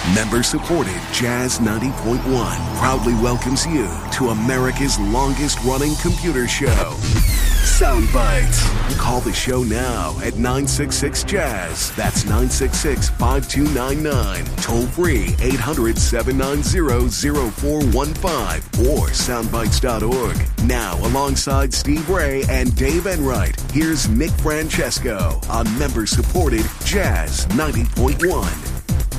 Member-supported Jazz 90.1 proudly welcomes you to America's longest-running computer show, Sound Bites. Call the show now at 966-JAZZ. That's 966-5299. Toll-free 800-790-0415 or soundbites.org. Now, alongside Steve Ray and Dave Enright, here's Nick Francesco on member-supported Jazz 90.1.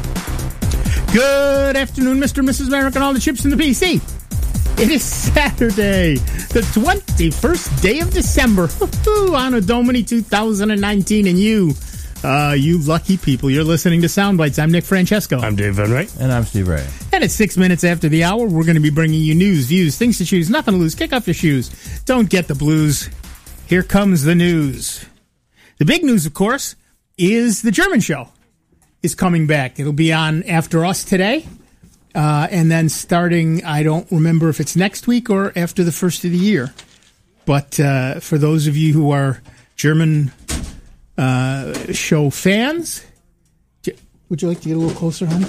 Good afternoon, Mr. and Mrs. America, and all the chips in the PC. It is Saturday, the 21st day of December, Anno Domini 2019, and you lucky people, you're listening to Soundbites. I'm Nick Francesco. I'm Dave Enright. And I'm Steve Ray. And at 6 minutes after the hour, we're going to be bringing you news, views, things to choose, nothing to lose. Kick off your shoes. Don't get the blues. Here comes the news. The big news, of course, is the German show is coming back. It'll be on after us today. And then starting, I don't remember if it's next week or after the first of the year. But for those of you who are German show fans, would you like to get a little closer, honey?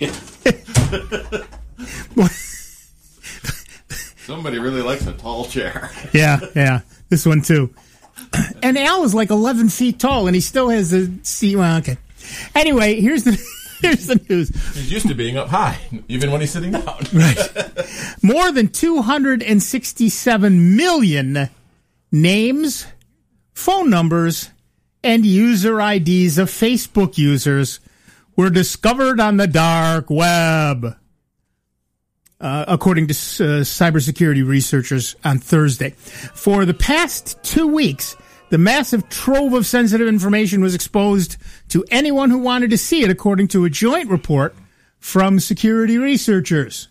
Somebody really likes a tall chair. Yeah. This one, too. And Al is like 11 feet tall, and he still has a seat. Well, okay. Anyway, here's the news. He's used to being up high, even when he's sitting down. Right. More than 267 million names, phone numbers, and user IDs of Facebook users were discovered on the dark web, according to cybersecurity researchers on Thursday. For the past 2 weeks, the massive trove of sensitive information was exposed to anyone who wanted to see it, according to a joint report from security researchers.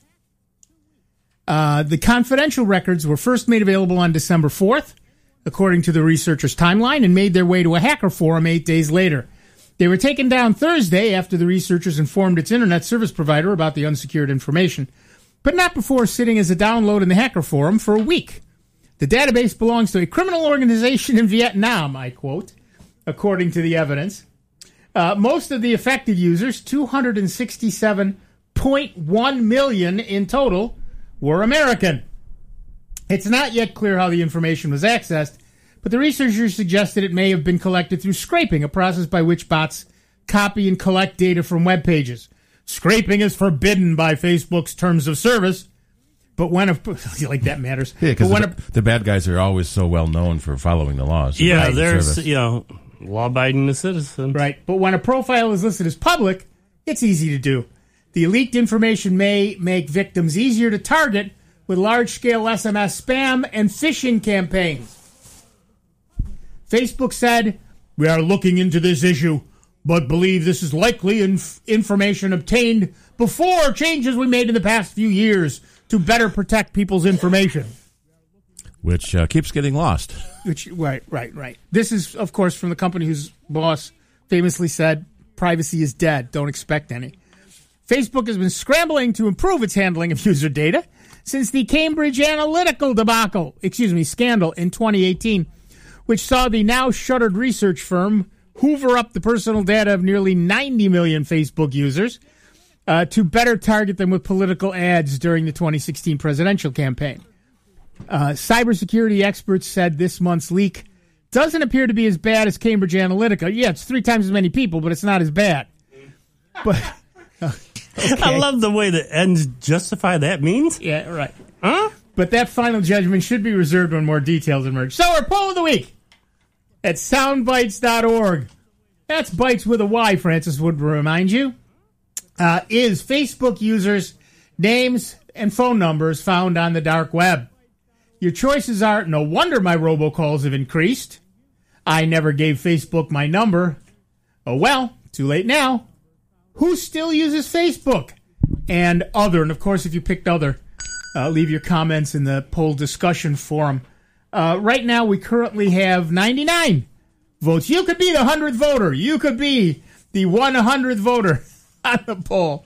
The confidential records were first made available on December 4th, according to the researchers' timeline, and made their way to a hacker forum 8 days later. They were taken down Thursday after the researchers informed its internet service provider about the unsecured information, but not before sitting as a download in the hacker forum for a week. The database belongs to a criminal organization in Vietnam, I quote, according to the evidence. Most of the affected users, 267.1 million in total, were American. It's not yet clear how the information was accessed, but the researchers suggested it may have been collected through scraping, a process by which bots copy and collect data from web pages. Scraping is forbidden by Facebook's terms of service. But when like that matters. Yeah, because the bad guys are always so well known for following the laws. Yeah, right. There's law-abiding citizens. Right, but when a profile is listed as public, it's easy to do. The leaked information may make victims easier to target with large-scale SMS spam and phishing campaigns. Facebook said, "We are looking into this issue, but believe this is likely information obtained before changes we made in the past few years to better protect people's information." Which keeps getting lost. Right. This is, of course, from the company whose boss famously said, privacy is dead, don't expect any. Facebook has been scrambling to improve its handling of user data since the Cambridge Analytica scandal in 2018, which saw the now shuttered research firm hoover up the personal data of nearly 90 million Facebook users to better target them with political ads during the 2016 presidential campaign. Cybersecurity experts said this month's leak doesn't appear to be as bad as Cambridge Analytica. Yeah, it's 3 times as many people, but it's not as bad. But okay. I love the way the ends justify that means. Yeah, right. Huh? But that final judgment should be reserved when more details emerge. So our poll of the week at soundbites.org. That's bites with a Y, Francis would remind you. Is Facebook users' names and phone numbers found on the dark web? Your choices are, no wonder my robocalls have increased. I never gave Facebook my number. Oh well, too late now. Who still uses Facebook? And other. And of course, if you picked other, leave your comments in the poll discussion forum. Right now, we currently have 99 votes. You could be the 100th voter. You could be the 100th voter on the poll.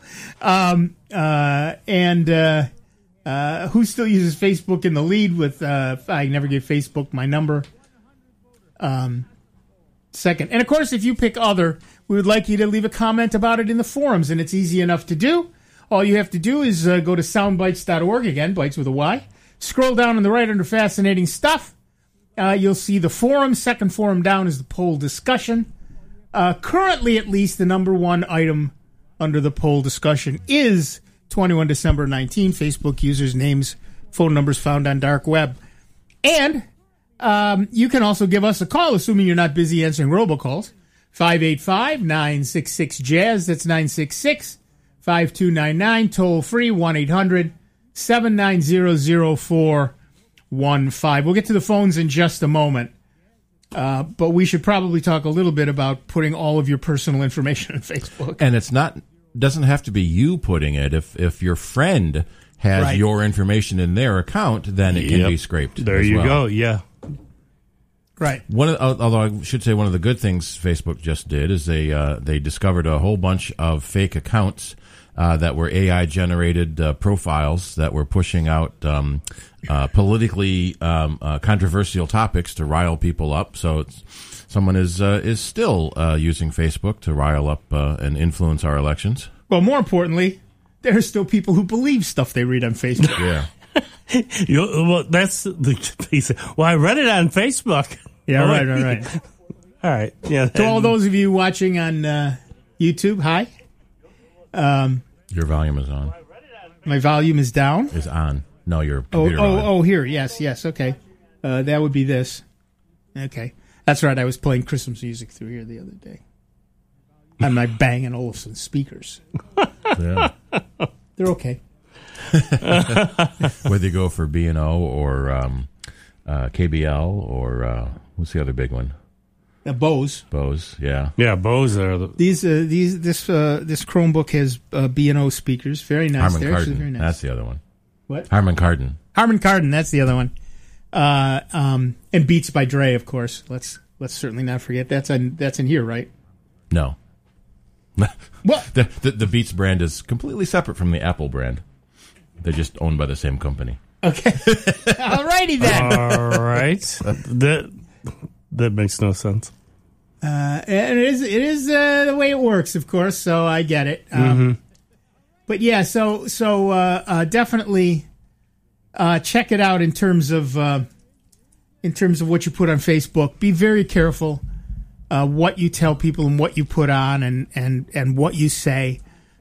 Who still uses Facebook in the lead with I never gave Facebook my number. Second. And, of course, if you pick other, we would like you to leave a comment about it in the forums, and it's easy enough to do. All you have to do is go to soundbites.org, again, bites with a Y. Scroll down on the right under Fascinating Stuff. You'll see the forum. Second forum down is the poll discussion. Currently, at least, the number one item under the poll discussion is 21 December 19, Facebook users' names, phone numbers found on dark web. And you can also give us a call, assuming you're not busy answering robocalls. 585-966-JAZZ. That's 966-5299. Toll free, 1-800-790-0415. We'll get to the phones in just a moment. But we should probably talk a little bit about putting all of your personal information on Facebook. And doesn't have to be you putting it. If your friend has your information in their account, then it can be scraped. There you go. Yeah. Right. Although I should say one of the good things Facebook just did is they discovered a whole bunch of fake accounts that were AI generated profiles that were pushing out politically controversial topics to rile people up. So someone is still using Facebook to rile up and influence our elections. Well, more importantly, there are still people who believe stuff they read on Facebook. Yeah. Well, that's the piece. Well, I read it on Facebook. Yeah, right. All right. Yeah. To all those of you watching on YouTube, hi. Your volume is on. My volume is down. Is on. No, your computer on. Oh, here. Yes. Okay. That would be this. Okay. That's right. I was playing Christmas music through here the other day on my Bang & Olufsen speakers. Yeah. They're okay. Whether you go for B&O or KBL or what's the other big one? Bose. Bose, yeah. Yeah, Bose are this Chromebook has B&O speakers. Very nice. Harman Kardon. Very nice. That's the other one. What? Harman Kardon. Harman Kardon. That's the other one. And Beats by Dre, of course. Let's certainly not forget that's in here, right? No. What? The Beats brand is completely separate from the Apple brand. They're just owned by the same company. Okay. All righty then. all right. That makes no sense. And it is the way it works, of course. So I get it. But yeah, so definitely check it out in terms of what you put on Facebook. Be very careful what you tell people and what you put on and what you say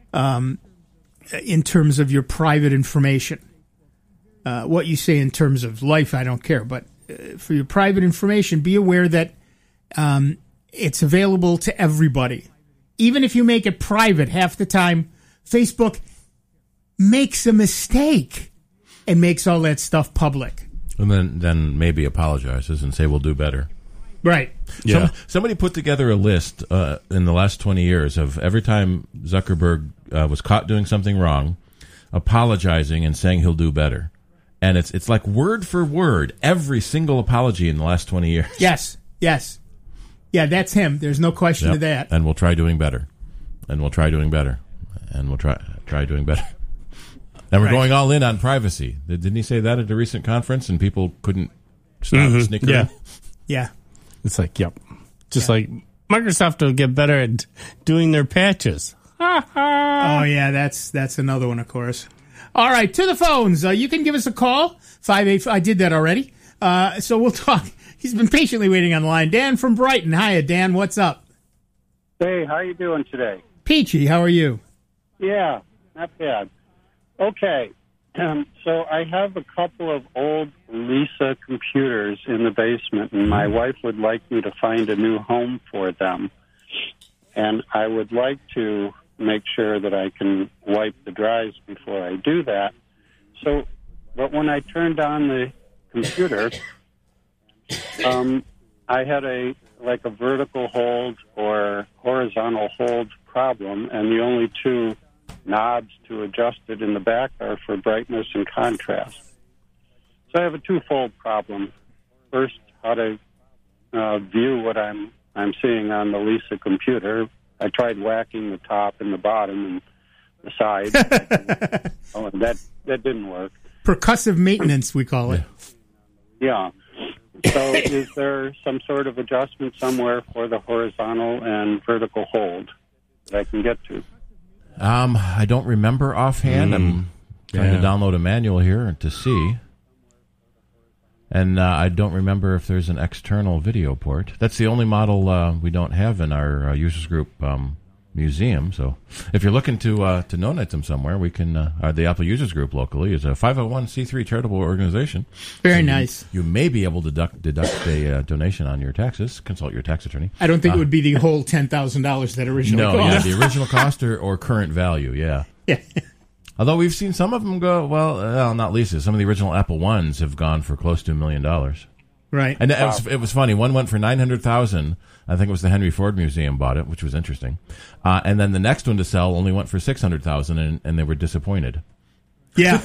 in terms of your private information. What you say in terms of life, I don't care. But for your private information, be aware that it's available to everybody. Even if you make it private, half the time Facebook makes a mistake and makes all that stuff public. And then maybe apologizes and say we'll do better. Right. Yeah. Somebody put together a list in the last 20 years of every time Zuckerberg was caught doing something wrong, apologizing and saying he'll do better. And it's like word for word, every single apology in the last 20 years. Yes. Yeah, that's him. There's no question of that. And we'll try doing better. And we'll try doing better. And we'll try doing better. And we're going all in on privacy. Didn't he say that at a recent conference? And people couldn't stop snickering? Yeah. It's like, yep. Just like Microsoft will get better at doing their patches. Oh, yeah, that's another one, of course. All right, to the phones. You can give us a call. 585. I did that already. So we'll talk. He's been patiently waiting on the line. Dan from Brighton. Hiya, Dan. What's up? Hey, how you doing today? Peachy, how are you? Yeah, not bad. Okay, so I have a couple of old Lisa computers in the basement, and my wife would like me to find a new home for them. And I would like to make sure that I can wipe the drives before I do that. So, but when I turned on the computer, I had a vertical hold or horizontal hold problem, and the only two knobs to adjust it in the back are for brightness and contrast. So I have a twofold problem. First, how to view what I'm seeing on the Lisa computer. I tried whacking the top and the bottom and the sides. And that didn't work. Percussive maintenance, we call it. Yeah. So is there some sort of adjustment somewhere for the horizontal and vertical hold that I can get to? I don't remember offhand. I'm trying to download a manual here to see. And I don't remember if there's an external video port. That's the only model we don't have in our users group museum. So if you're looking to donate them somewhere, we can. The Apple Users Group locally is a 501c3 charitable organization. Very So nice. You may be able to deduct a donation on your taxes. Consult your tax attorney. I don't think it would be the whole $10,000 that originally No, yeah, cost. the original cost or current value, yeah. Yeah. Although we've seen some of them go, well, not least, some of the original Apple Ones have gone for close to $1 million. Right. And it was funny. One went for $900,000. I think it was the Henry Ford Museum bought it, which was interesting. And then the next one to sell only went for $600,000, and they were disappointed. Yeah.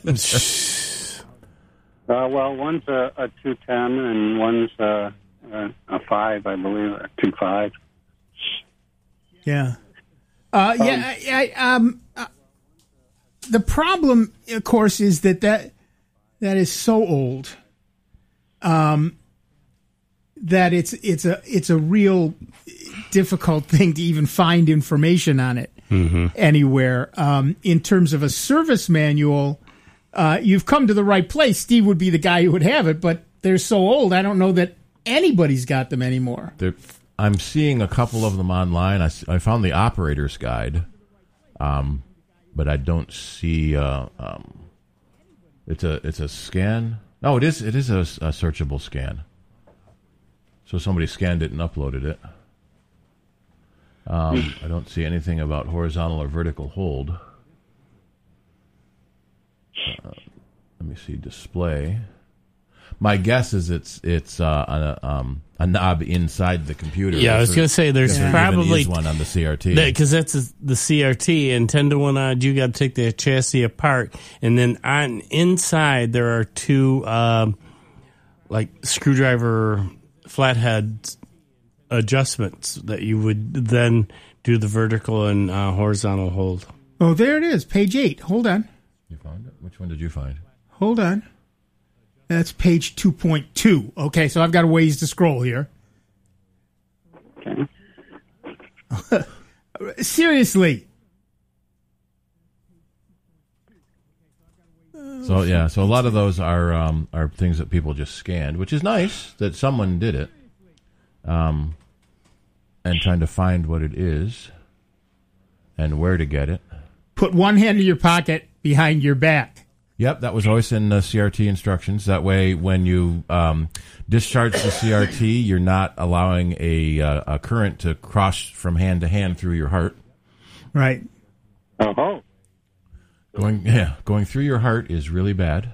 Well, one's a 210 and one's a 5, I believe, a 2.5. Yeah. The problem, of course, is that is so old that it's a real difficult thing to even find information on it anywhere. In terms of a service manual, you've come to the right place. Steve would be the guy who would have it, but they're so old, I don't know that anybody's got them anymore. I'm seeing a couple of them online. I found the operator's guide. But I don't see. It's a scan. No, it is a searchable scan. So somebody scanned it and uploaded it. I don't see anything about horizontal or vertical hold. Let me see display. My guess is it's a knob inside the computer. Yeah, I was going to say there's probably one on the CRT because that's the CRT, and 10 to 1 odd. You got to take the chassis apart, and then on inside there are two like screwdriver flathead adjustments that you would then do the vertical and horizontal hold. Oh, there it is, page 8. Hold on. You found it? Which one did you find? Hold on. That's page 2.2. Okay, so I've got a ways to scroll here. Okay. Seriously. So a lot of those are things that people just scanned, which is nice that someone did it, and trying to find what it is and where to get it. Put one hand in your pocket behind your back. Yep, that was always in the CRT instructions. That way, when you discharge the CRT, you're not allowing a current to cross from hand to hand through your heart. Right. Oh. Going through your heart is really bad.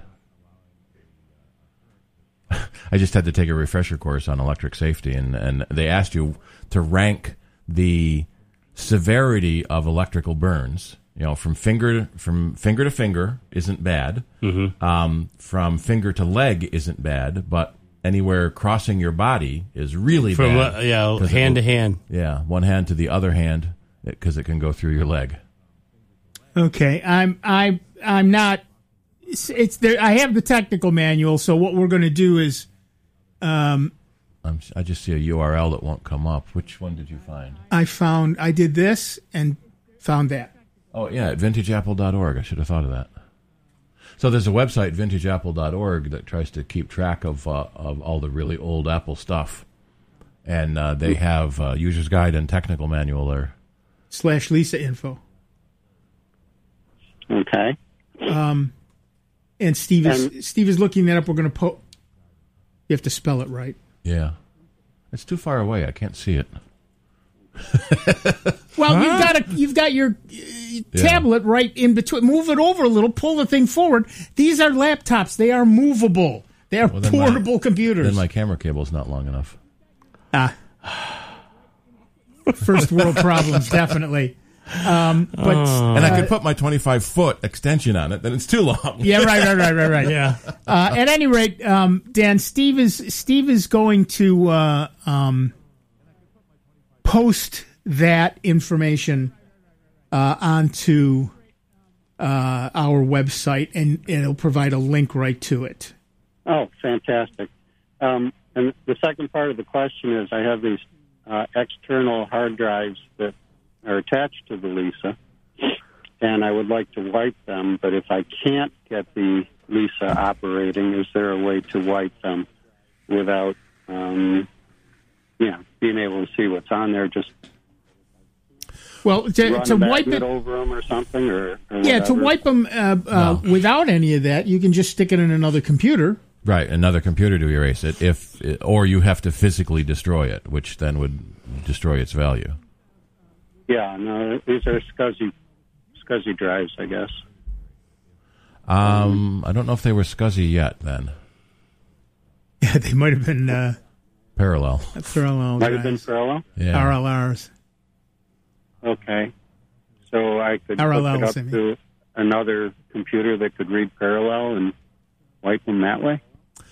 I just had to take a refresher course on electric safety, and they asked you to rank the severity of electrical burns. You know, from finger to finger isn't bad. Mm-hmm. From finger to leg isn't bad, but anywhere crossing your body is really bad. Hand to hand. Yeah, one hand to the other hand, because it can go through your leg. Okay, I'm not. It's there. I have the technical manual. So what we're going to do is, I just see a URL that won't come up. Which one did you find? I did this and found that. Oh, yeah, at vintageapple.org. I should have thought of that. So there's a website, vintageapple.org, that tries to keep track of all the really old Apple stuff. And they have user's guide and technical manual there. /Lisa info. Okay. And Steve is looking that up. We're going to You have to spell it right. Yeah. It's too far away. I can't see it. Well, you've got your tablet right in between. Move it over a little. Pull the thing forward. These are laptops. They are movable. They are portable computers. Then my camera cable's not long enough. First world problems, definitely. And I could put my 25-foot extension on it. Then it's too long. Yeah, right. Yeah. At any rate, Dan, Steve is going to post that information onto our website, and it'll provide a link right to it. Oh, fantastic. And the second part of the question is, I have these external hard drives that are attached to the Lisa, and I would like to wipe them, but if I can't get the Lisa operating, is there a way to wipe them without, being able to see what's on there? Just well, to wipe it over them or something, or yeah, to wipe them without any of that, you can just stick it in another computer. Right, another computer to erase it. Or you have to physically destroy it, which then would destroy its value. Yeah, no, these are SCSI drives, I guess. I don't know if they were SCSI yet then. Yeah, they might have been parallel. Parallel. Might have been parallel? Yeah. RLRs. Okay. So I could hook it up to another computer that could read parallel and wipe them that way?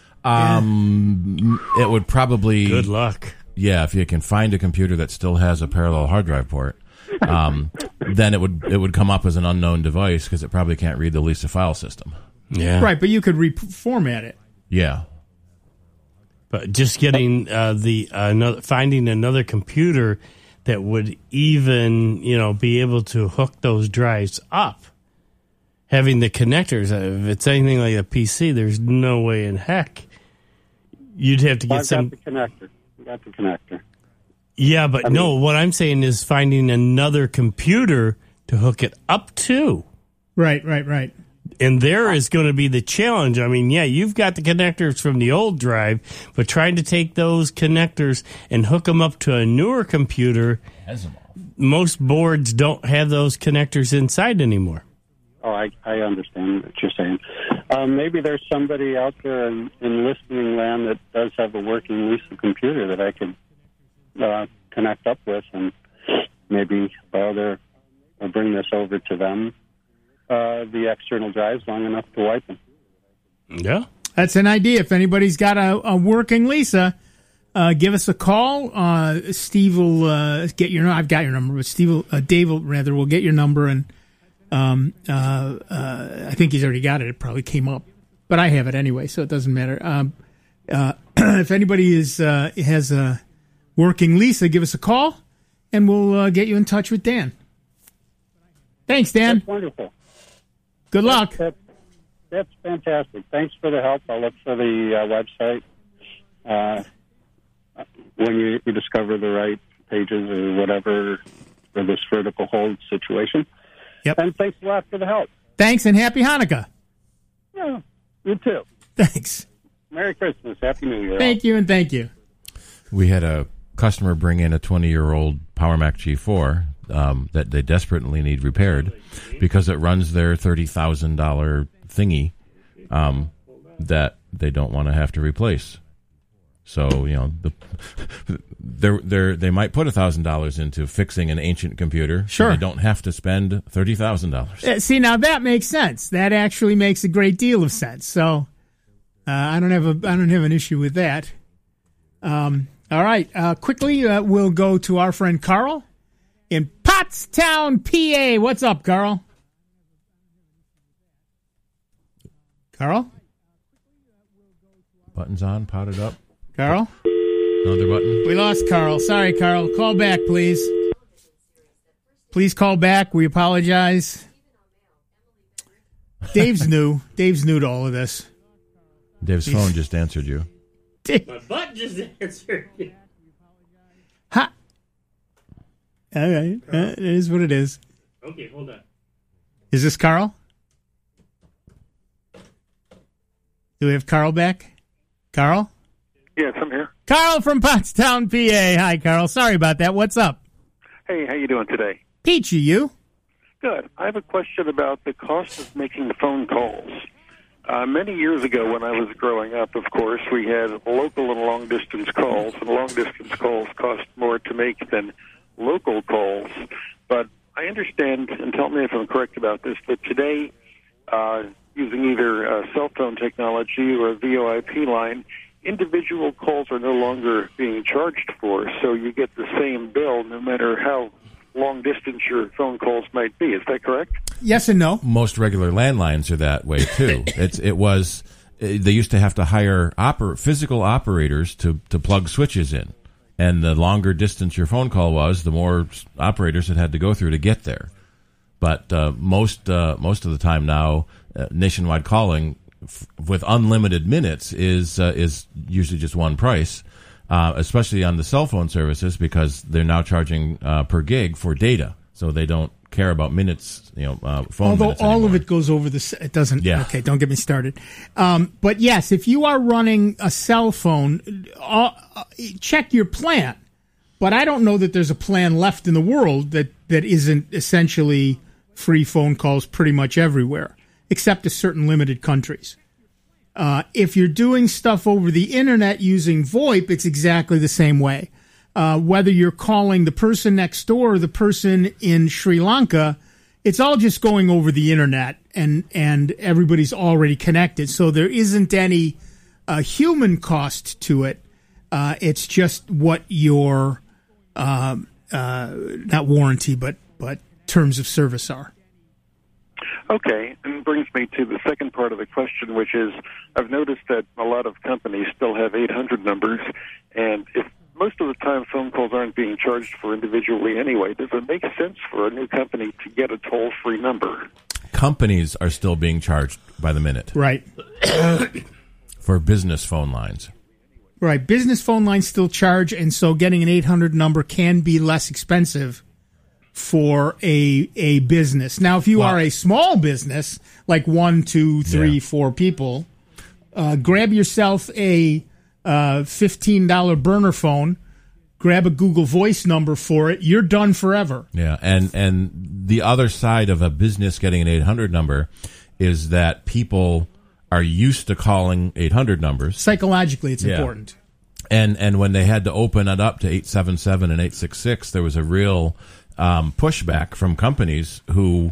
It would probably... Good luck. Yeah, if you can find a computer that still has a parallel hard drive port, then it would come up as an unknown device because it probably can't read the Lisa file system. Yeah. Right, but you could reformat it. Yeah. But just getting finding another computer that would even, be able to hook those drives up. Having the connectors, if it's anything like a PC, there's no way in heck you'd have to get some. Got the connector. Yeah, but what I'm saying is finding another computer to hook it up to. Right. And there is going to be the challenge. I mean, yeah, you've got the connectors from the old drive, but trying to take those connectors and hook them up to a newer computer, most boards don't have those connectors inside anymore. Oh, I understand what you're saying. Maybe there's somebody out there in listening land that does have a working Lisa computer that I could connect up with and maybe borrow or bring this over to them, the external drives, long enough to wipe them. Yeah. That's an idea. If anybody's got a working Lisa, give us a call. Steve will get your. I've got your number, but Dave will get your number, and I think he's already got it. It probably came up, but I have it anyway, so it doesn't matter. If anybody has a working Lisa, give us a call, and we'll get you in touch with Dan. Thanks, Dan. That's wonderful. Good luck. That's fantastic. Thanks for the help. I'll look for the website when you discover the right pages or whatever for this vertical hold situation. Yep. And thanks a lot for the help. Thanks, and happy Hanukkah. Yeah, you too. Thanks. Merry Christmas. Happy New Year. Thank you, and thank you. We had a customer bring in a 20-year-old PowerMac G4 that they desperately need repaired because it runs their $30,000 thingy that they don't want to have to replace. So, they might put $1,000 into fixing an ancient computer. Sure. So they don't have to spend $30,000. See, now that makes sense. That actually makes a great deal of sense. So, I don't have an issue with that. All right. Quickly, we'll go to our friend Carl in Pottstown, PA. What's up, Carl? Carl? Buttons on, potted up. Carl? Another button. We lost Carl. Sorry, Carl. Call back, please. Please call back. We apologize. Dave's new. Dave's new to all of this. Dave's phone just answered you. My butt just answered you. Ha! All right. It is what it is. Okay, hold on. Is this Carl? Do we have Carl back? Carl? Yes, I'm here. Carl from Pottstown, PA. Hi, Carl. Sorry about that. What's up? Hey, how you doing today? Peachy, you? Good. I have a question about the cost of making phone calls. Many years ago when I was growing up, of course, we had local and long-distance calls, and long-distance calls cost more to make than local calls. But I understand, and tell me if I'm correct about this, that today, using either cell phone technology or a VoIP line, individual calls are no longer being charged for, so you get the same bill no matter how long distance your phone calls might be. Is that correct? Yes and no. Most regular landlines are that way too. It was they used to have to hire physical operators to plug switches in. And the longer distance your phone call was, the more operators it had to go through to get there. But most of the time now, nationwide calling with unlimited minutes is usually just one price, especially on the cell phone services, because they're now charging per gig for data, so they don't care about minutes. Phone. Although minutes all anymore. of it goes over it doesn't. Yeah. Okay, don't get me started. But yes, if you are running a cell phone, check your plan. But I don't know that there's a plan left in the world that isn't essentially free phone calls pretty much everywhere, except to certain limited countries. If you're doing stuff over the internet using VoIP, it's exactly the same way. Whether you're calling the person next door or the person in Sri Lanka, it's all just going over the internet, and everybody's already connected. So there isn't any human cost to it. It's just what your not warranty, but terms of service are. Okay, and brings me to the second part of the question, which is I've noticed that a lot of companies still have 800 numbers, and if most of the time phone calls aren't being charged for individually anyway, does it make sense for a new company to get a toll-free number? Companies are still being charged by the minute. Right. For business phone lines. Right. Business phone lines still charge, and so getting an 800 number can be less expensive for a business. Now, if you are a small business, like 1, 2, 3, 4 people, grab yourself a $15 burner phone, grab a Google Voice number for it. You're done forever. Yeah, and the other side of a business getting an 800 number is that people are used to calling 800 numbers. Psychologically, it's important. And when they had to open it up to 877 and 866, there was a real pushback from companies who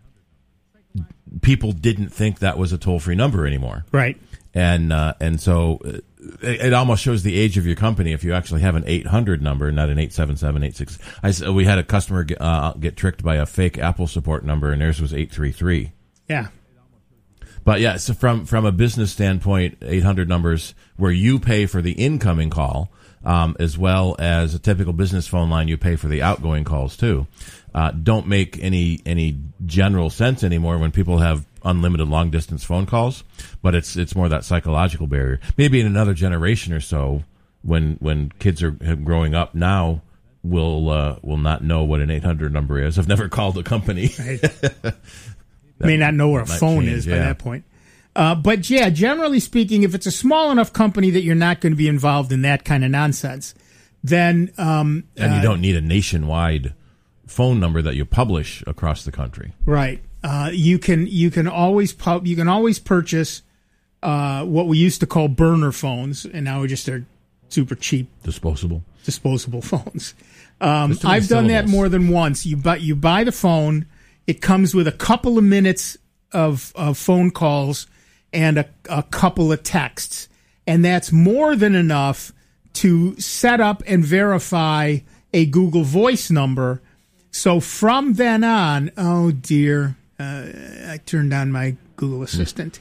people didn't think that was a toll-free number anymore. Right. And so it almost shows the age of your company if you actually have an 800 number, not an 877, 86. We had a customer get tricked by a fake Apple support number, and theirs was 833. Yeah. But yeah, so from a business standpoint, 800 numbers where you pay for the incoming call, as well as a typical business phone line, you pay for the outgoing calls too. Don't make any general sense anymore when people have unlimited long distance phone calls. But it's more that psychological barrier. Maybe in another generation or so, when kids are growing up now, will not know what an 800 number is. I've never called a company. Right. May not know where a phone is by that point. But yeah, generally speaking, if it's a small enough company that you're not going to be involved in that kind of nonsense, then and you don't need a nationwide phone number that you publish across the country. Right. You can always purchase what we used to call burner phones, and now we just are super cheap disposable phones. I've done that more than once. You buy the phone. It comes with a couple of minutes of phone calls and a couple of texts. And that's more than enough to set up and verify a Google Voice number. So from then on, oh dear, I turned on my Google Assistant.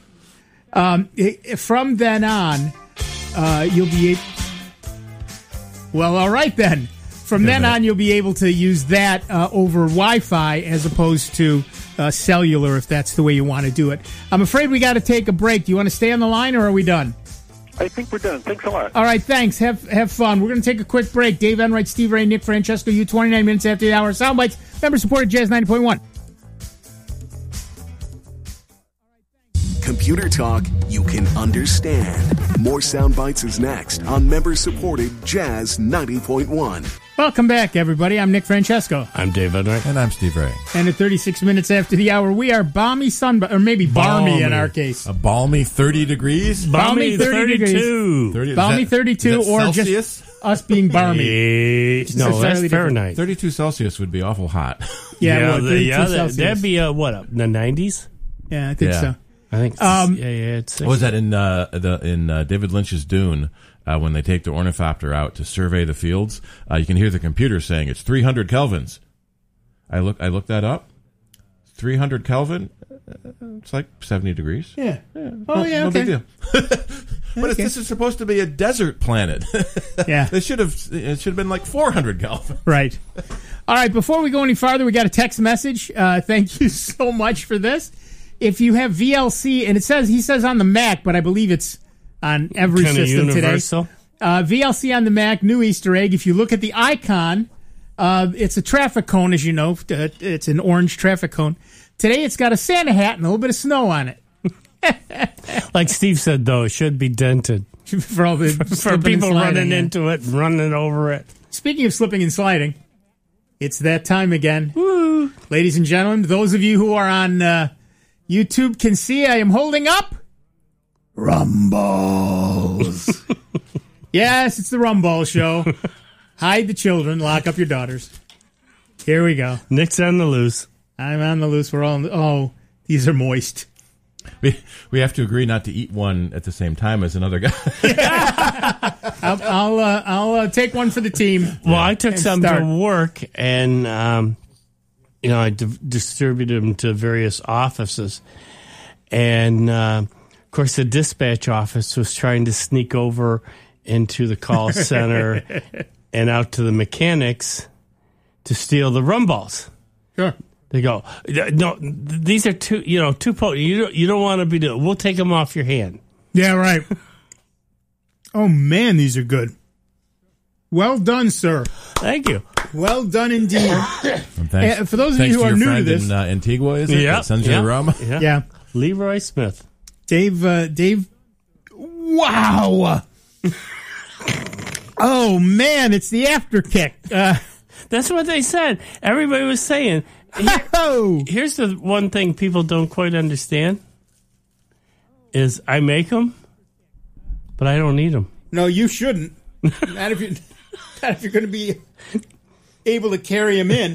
From then on, you'll be well, all right then. From then on, you'll be able to use that over Wi-Fi as opposed to cellular, if that's the way you want to do it. I'm afraid we got to take a break. Do you want to stay on the line, or are we done? I think we're done. Thanks a lot. All right, thanks. Have fun. We're going to take a quick break. Dave Enright, Steve Ray, Nick Francesco, you 29 minutes after the hour. Soundbites, member-supported Jazz 90.1. Computer talk you can understand. More Soundbites is next on member-supported Jazz 90.1. Welcome back, everybody. I'm Nick Francesco. I'm Dave Enright. And I'm Steve Ray. And at 36 minutes after the hour, we are balmy or maybe balmy in our case. A balmy 30 degrees? Balmy 32. 30, balmy 32, or Celsius? Just us being balmy. No, that's Fahrenheit. 32 Celsius would be awful hot. Yeah, 32 Celsius. That'd be, what, up in the 90s? Yeah, I think so. I think it's What was that in David Lynch's Dune, when they take the ornithopter out to survey the fields? You can hear the computer saying it's 300 kelvins. I looked that up. 300 Kelvin, it's like 70 degrees. Yeah. Oh, okay. No big deal. But this is supposed to be a desert planet. Yeah. It should have been like 400 Kelvin. Right. All right, before we go any farther, we got a text message. Thank you so much for this. If you have VLC, and he says on the Mac, but I believe it's on every Kinda system universal. today. VLC on the Mac, new Easter egg. If you look at the icon, it's a traffic cone, as you know. It's an orange traffic cone. Today it's got a Santa hat and a little bit of snow on it. Like Steve said, though, it should be dented. for all the For people running into it and running over it. Speaking of slipping and sliding, it's that time again. Woo. Ladies and gentlemen, those of you who are on YouTube can see I am holding up Rumballs. Yes, it's the Rumball Show. Hide the children, lock up your daughters. Here we go. Nick's on the loose. I'm on the loose. We're all oh, these are moist. We have to agree not to eat one at the same time as another guy. I'll take one for the team. Well, I took some start. to work, and I distributed them to various offices, and of course, the dispatch office was trying to sneak over into the call center and out to the mechanics to steal the Rumballs. Sure. They go, no, these are too potent. You don't want to be doing. We'll take them off your hand. Yeah, right. Oh, man, these are good. Well done, sir. Thank you. Well done indeed. Thanks, for those of you who are new to friend this. in Antigua, is it? Yeah, That sends you yeah. the rum? Yeah. Leroy Smith. Dave, wow. Oh, man, it's the after kick. That's what they said. Everybody was saying. Here's the one thing people don't quite understand is I make them, but I don't eat them. No, you shouldn't. Not if you're going to be able to carry him in.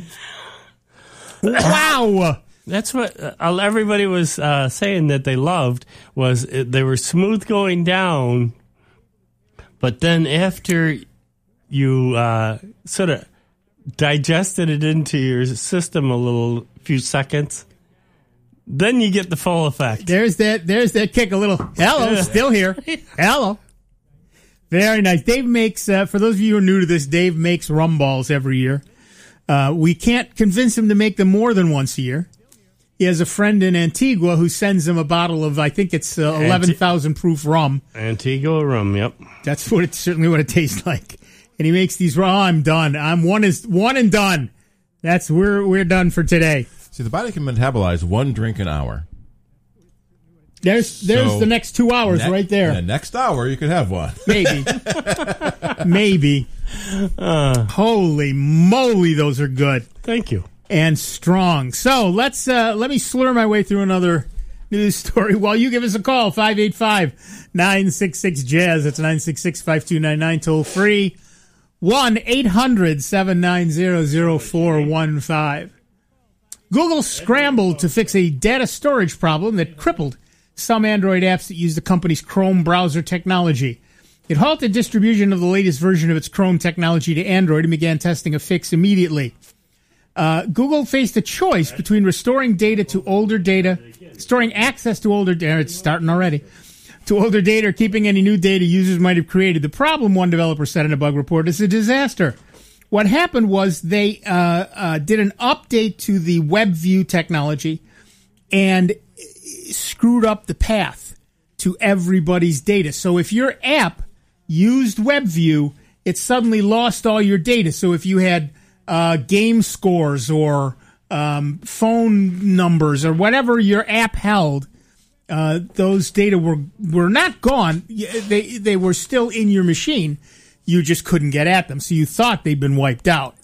Wow. That's what everybody was saying that they loved was they were smooth going down, but then after you sort of digested it into your system a few seconds, then you get the full effect. There's that kick. A little hello, still here. Hello. Very nice. Dave makes, for those of you who are new to this, Dave makes Rumballs every year. We can't convince him to make them more than once a year. He has a friend in Antigua who sends him a bottle of, I think it's 11,000 proof rum. Antigua rum, yep. That's certainly what it tastes like. And he makes these. Oh, I'm done. I'm one and done. We're done for today. See, the body can metabolize one drink an hour. There's the next 2 hours right there. The next hour, you could have one. Maybe. Holy moly, those are good. Thank you. And strong. So let me slur my way through another news story while you give us a call. 585-966-JAZZ. That's 966-5299. Toll free. 1-800-790-0415. Google scrambled to fix a data storage problem that crippled some Android apps that use the company's Chrome browser technology. It halted distribution of the latest version of its Chrome technology to Android and began testing a fix immediately. Google faced a choice between storing access to older data, it's starting already, to older data or keeping any new data users might have created. The problem, one developer said in a bug report, is a disaster. What happened was they did an update to the WebView technology and screwed up the path to everybody's data. So if your app used WebView, it suddenly lost all your data. So if you had game scores or phone numbers or whatever your app held, those data were not gone. They were still in your machine. You just couldn't get at them. So you thought they'd been wiped out.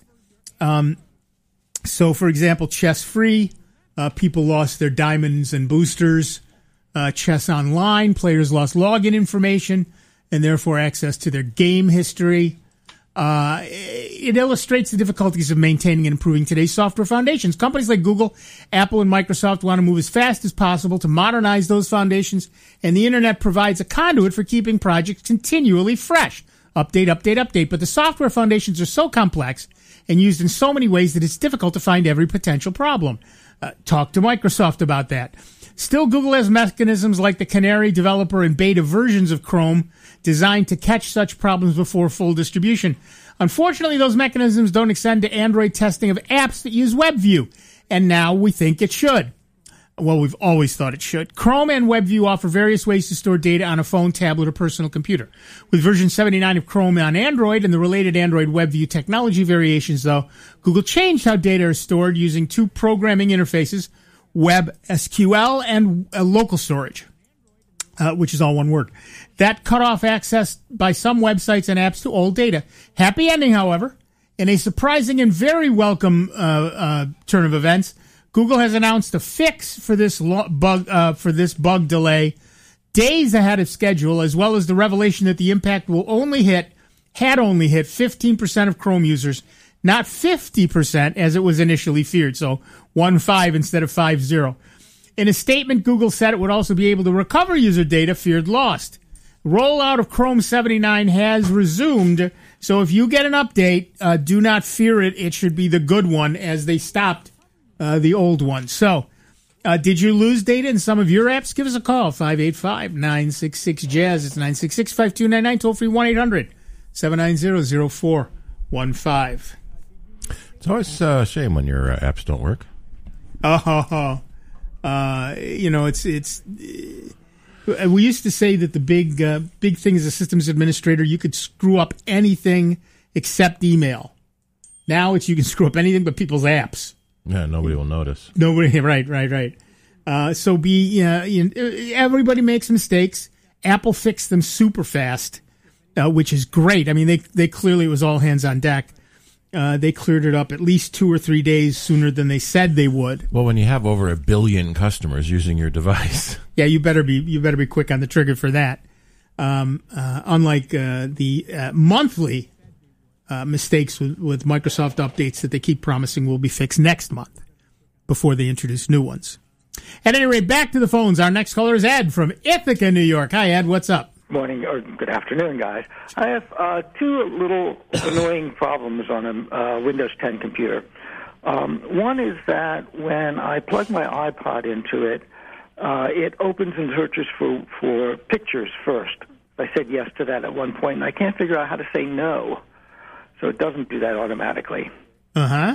So, for example, Chess Free, people lost their diamonds and boosters. Chess Online, players lost login information and therefore access to their game history. It illustrates the difficulties of maintaining and improving today's software foundations. Companies like Google, Apple, and Microsoft want to move as fast as possible to modernize those foundations, and the Internet provides a conduit for keeping projects continually fresh. Update. But the software foundations are so complex and used in so many ways that it's difficult to find every potential problem. Talk to Microsoft about that. Still, Google has mechanisms like the Canary developer and beta versions of Chrome designed to catch such problems before full distribution. Unfortunately, those mechanisms don't extend to Android testing of apps that use WebView, and now we think it should. Well, we've always thought it should. Chrome and WebView offer various ways to store data on a phone, tablet, or personal computer. With version 79 of Chrome on Android and the related Android WebView technology variations, though, Google changed how data is stored using two programming interfaces, WebSQL and local storage, which is all one word. That cut off access by some websites and apps to old data. Happy ending, however. In a surprising and very welcome turn of events, Google has announced a fix for this bug delay days ahead of schedule, as well as the revelation that the impact had only hit 15% of Chrome users, not 50% as it was initially feared. So 1.5 instead of 5.0. In a statement, Google said it would also be able to recover user data feared lost. Rollout of Chrome 79 has resumed, so if you get an update, do not fear it. It should be the good one, as they stopped the old one. So, did you lose data in some of your apps? Give us a call, 585-966-JAZZ. It's 966-5299, toll-free 1-800-790-0415. It's always a shame when your apps don't work. We used to say that the big thing as a systems administrator, you could screw up anything except email. Now you can screw up anything but people's apps. Yeah, nobody will notice. Nobody, right. So everybody makes mistakes. Apple fixed them super fast, which is great. I mean, they clearly, it was all hands on deck. They cleared it up at least 2 or 3 days sooner than they said they would. Well, when you have over 1 billion customers using your device, yeah, you better be quick on the trigger for that. Unlike the monthly mistakes with Microsoft updates that they keep promising will be fixed next month before they introduce new ones. At any rate, back to the phones. Our next caller is Ed from Ithaca, New York. Hi, Ed. What's up? Morning or good afternoon, guys. I have two little annoying problems on a Windows 10 computer. One is that when I plug my iPod into it, it opens and searches for pictures first. I said yes to that at one point, and I can't figure out how to say no, so it doesn't do that automatically. Uh-huh.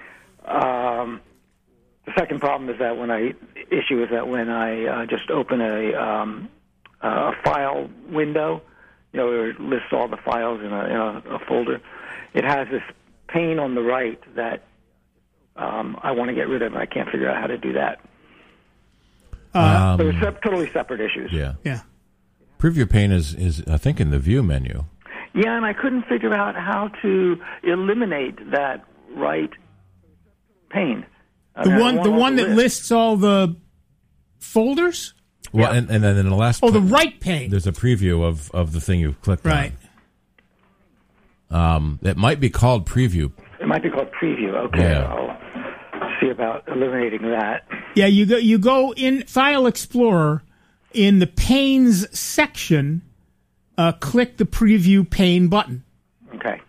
The second problem is that when I just open a file window, where it lists all the files in a folder, it has this pane on the right that I want to get rid of, and I can't figure out how to do that. So it's totally separate issues. Yeah. Yeah. Preview pane is I think in the view menu. Yeah, and I couldn't figure out how to eliminate that right pane. The one that lists all the folders? Well, and then in the last... the right pane. There's a preview of the thing you've clicked on. It might be called preview. It might be called preview. Okay, yeah. I'll see about eliminating that. Yeah, you go in File Explorer, in the panes section, click the preview pane button. Okay,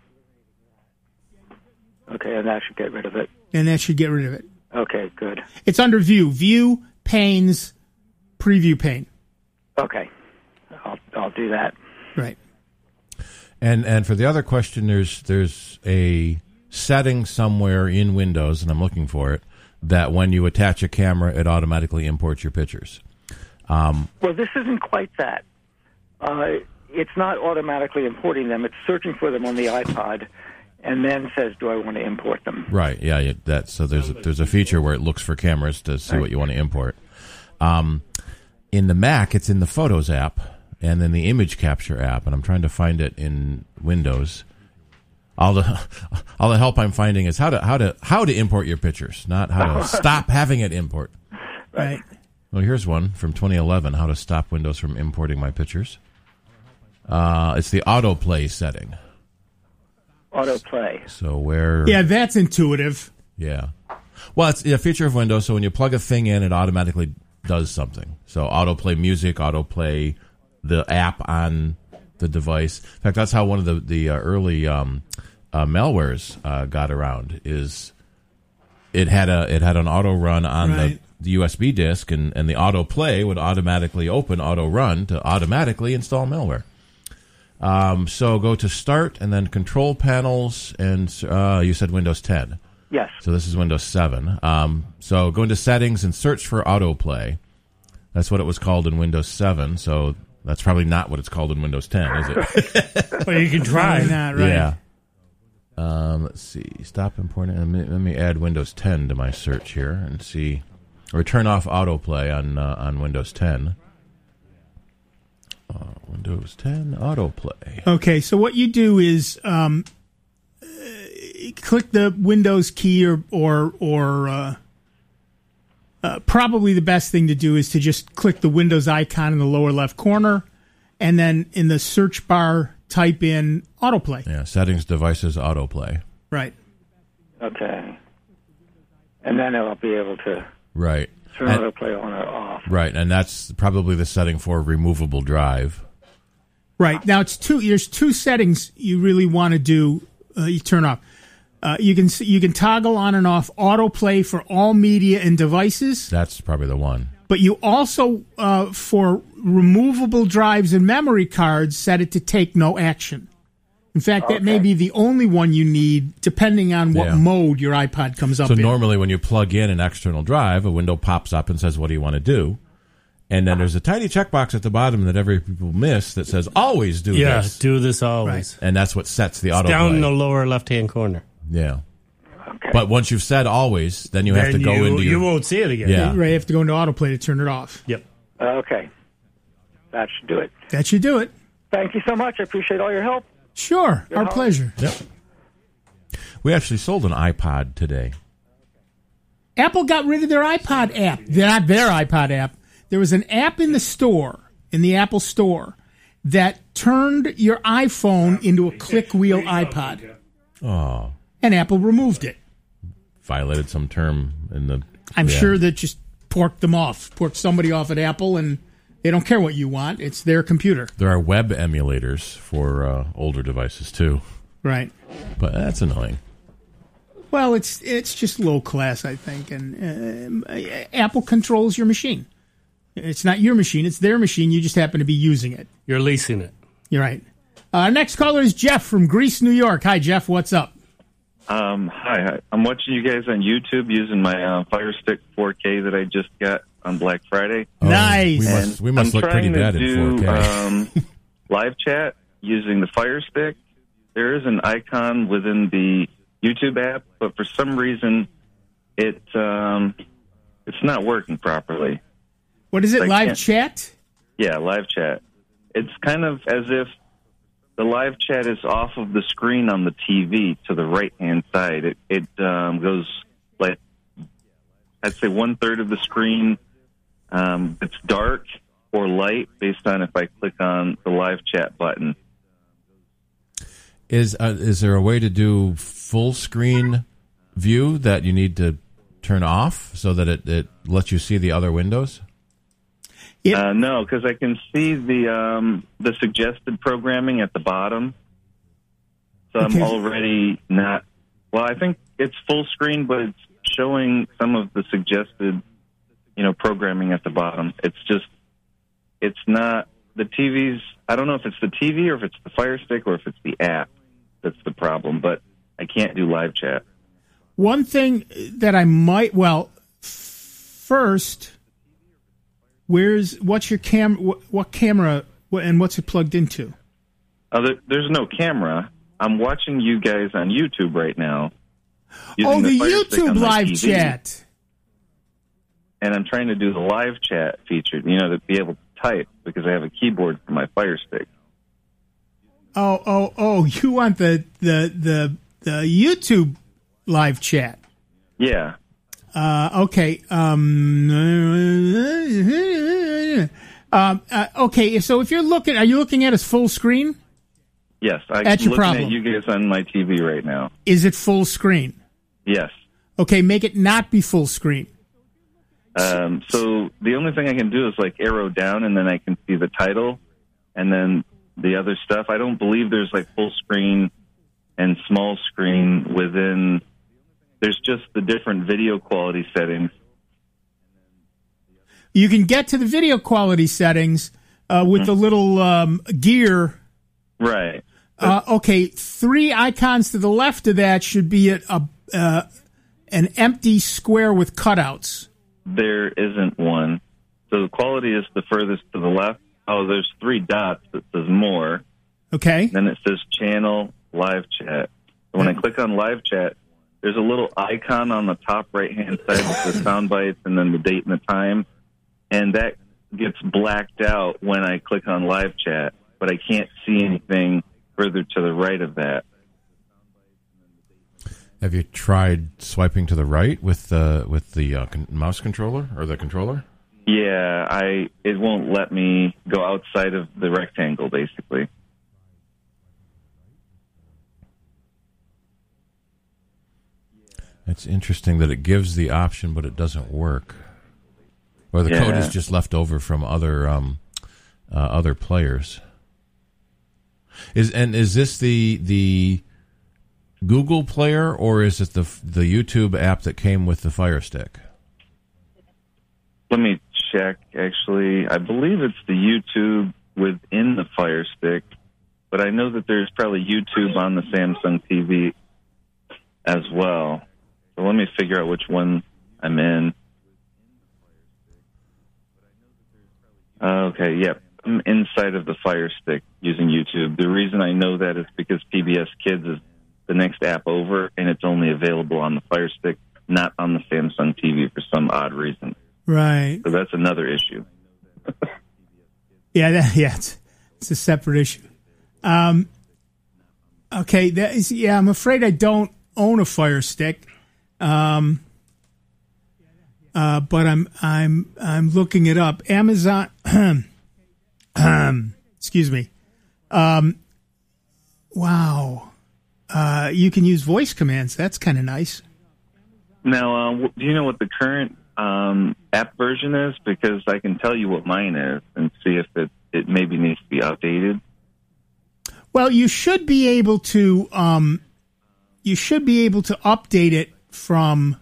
and that should get rid of it. Okay, good. It's under View, Panes, Preview pane. Okay, I'll do that. Right. And for the other question, there's a setting somewhere in Windows, and I'm looking for it, that when you attach a camera, it automatically imports your pictures. Well, this isn't quite that. It's not automatically importing them. It's searching for them on the iPod, and then says, "Do I want to import them?" Right. Yeah. So there's a feature where it looks for cameras to see what you want to import. In the Mac, it's in the Photos app, and then the Image Capture app, and I'm trying to find it in Windows. All the help I'm finding is how to import your pictures, not how to stop having it import. Right. Well, here's one from 2011: how to stop Windows from importing my pictures. It's the autoplay setting. Autoplay. So where? Yeah, that's intuitive. Yeah. Well, it's a feature of Windows. So when you plug a thing in, it automatically does something. So autoplay music, autoplay the app on the device. In fact, that's how one of the early malwares got around. Is it had an auto run on the USB disk, and the autoplay would automatically open, auto run to automatically install malware. So go to Start and then Control Panels, and you said Windows 10. Yes. So this is Windows 7. So go into Settings and search for Autoplay. That's what it was called in Windows 7. So that's probably not what it's called in Windows 10, is it? Well, you can try. Probably not, right? Yeah. Let's see. Stop importing. Let me add Windows 10 to my search here and see. Or turn off Autoplay on Windows 10. Windows 10 Autoplay. Okay, so what you do is click the Windows key, or probably the best thing to do is to just click the Windows icon in the lower left corner, and then in the search bar type in Autoplay. Yeah, Settings, Devices, Autoplay. Right. Okay. And then I'll be able to Right. turn Autoplay on or off. Right, and that's probably the setting for removable drive. Right. Now there's two settings you really want to do. You turn off. You can toggle on and off autoplay for all media and devices. That's probably the one. But you also, for removable drives and memory cards, set it to take no action. In fact, that may be the only one you need, depending on what mode your iPod comes up in. So normally when you plug in an external drive, a window pops up and says, what do you want to do? And then there's a tiny checkbox at the bottom that every people miss that says, always do this. Yeah, do this always. And that's what sets the It's autoplay. down in the lower left-hand corner. Yeah. Okay. But once you've said always, then you have to go into your... You won't see it again. Yeah. Right, you have to go into autoplay to turn it off. Yep. Okay. That should do it. That should do it. Thank you so much. I appreciate all your help. Sure, our pleasure. Yep. We actually sold an iPod today. Apple got rid of their iPod app. Not their iPod app. There was an app in the store, in the Apple Store, that turned your iPhone into a click wheel iPod. Oh. And Apple removed it. Violated some term in the... I'm sure that just porked somebody off at Apple, and they don't care what you want. It's their computer. There are web emulators for older devices, too. Right. But that's annoying. Well, it's just low class, I think, and Apple controls your machine. It's not your machine; it's their machine. You just happen to be using it. You're leasing it. You're right. Next caller is Jeff from Greece, New York. Hi, Jeff. What's up? Hi. I'm watching you guys on YouTube using my Fire Stick 4K that I just got on Black Friday. Oh, Nice. We must look pretty bad in 4K. I'm trying to do live chat using the Fire Stick. There is an icon within the YouTube app, but for some reason it's not working properly. What is it? I Live can't- chat? Yeah, live chat. It's kind of as if the live chat is off of the screen on the TV to the right-hand side. It goes like, I'd say 1/3 of the screen. It's dark or light based on if I click on the live chat button. Is there a way to do full screen view that you need to turn off so that it lets you see the other windows? No, because I can see the suggested programming at the bottom. So I'm already not... Well, I think it's full screen, but it's showing some of the suggested, programming at the bottom. It's not... The TV's... I don't know if it's the TV or if it's the Fire Stick or if it's the app that's the problem, but I can't do live chat. One thing that I might... Well, first... What's your camera? What camera and what's it plugged into? There's no camera. I'm watching you guys on YouTube right now. Oh, the Fire Stick YouTube on my live TV, chat. And I'm trying to do the live chat feature, to be able to type because I have a keyboard for my Fire Stick. Oh! You want the YouTube live chat? Yeah. Okay. Okay. So if you're looking, are you looking at us full screen? Yes, I'm That's your looking problem. at you guys on my TV right now. Is it full screen? Yes. Okay, make it not be full screen. So the only thing I can do is like arrow down, and then I can see the title, and then the other stuff. I don't believe there's like full screen and small screen within. There's just the different video quality settings. You can get to the video quality settings with the little gear. Right. Okay, 3 icons to the left of that should be an empty square with cutouts. There isn't one. So the quality is the furthest to the left. Oh, there's 3 dots that says more. Okay. Then it says channel live chat. So when I click on live chat, there's a little icon on the top right-hand side that says sound bites and then the date and the time. And that gets blacked out when I click on live chat, but I can't see anything further to the right of that. Have you tried swiping to the right with the mouse controller or the controller? Yeah, it won't let me go outside of the rectangle, basically. It's interesting that it gives the option, but it doesn't work. Or the code is just left over from other players. Is this the Google player, or is it the YouTube app that came with the Fire Stick? Let me check, actually. I believe it's the YouTube within the Fire Stick, but I know that there's probably YouTube on the Samsung TV as well. So let me figure out which one I'm in. Okay, yep. I'm inside of the Fire Stick using YouTube. The reason I know that is because PBS Kids is the next app over, and it's only available on the Fire Stick, not on the Samsung TV for some odd reason. Right. So that's another issue. It's a separate issue. Okay, I'm afraid I don't own a Fire Stick. But I'm looking it up. Amazon, excuse me. Wow. You can use voice commands. That's kind of nice. Now, do you know what the current app version is? Because I can tell you what mine is and see if it maybe needs to be updated. Well, you should be able to update it from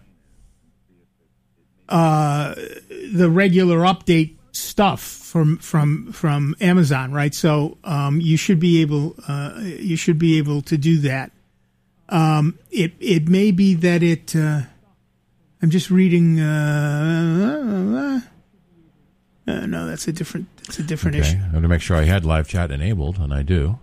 the regular update stuff from Amazon, right? So you should be able to do that. It may be that it. I'm just reading. No, that's a different issue. I want to make sure I had live chat enabled, and I do.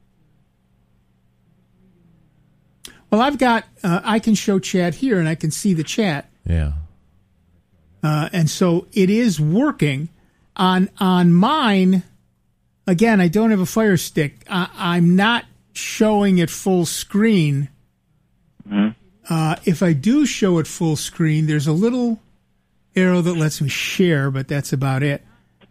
Well, I've got. I can show chat here, and I can see the chat. Yeah. And so it is working on mine. Again, I don't have a Fire Stick. I'm not showing it full screen. Mm-hmm. If I do show it full screen, there's a little arrow that lets me share, but that's about it.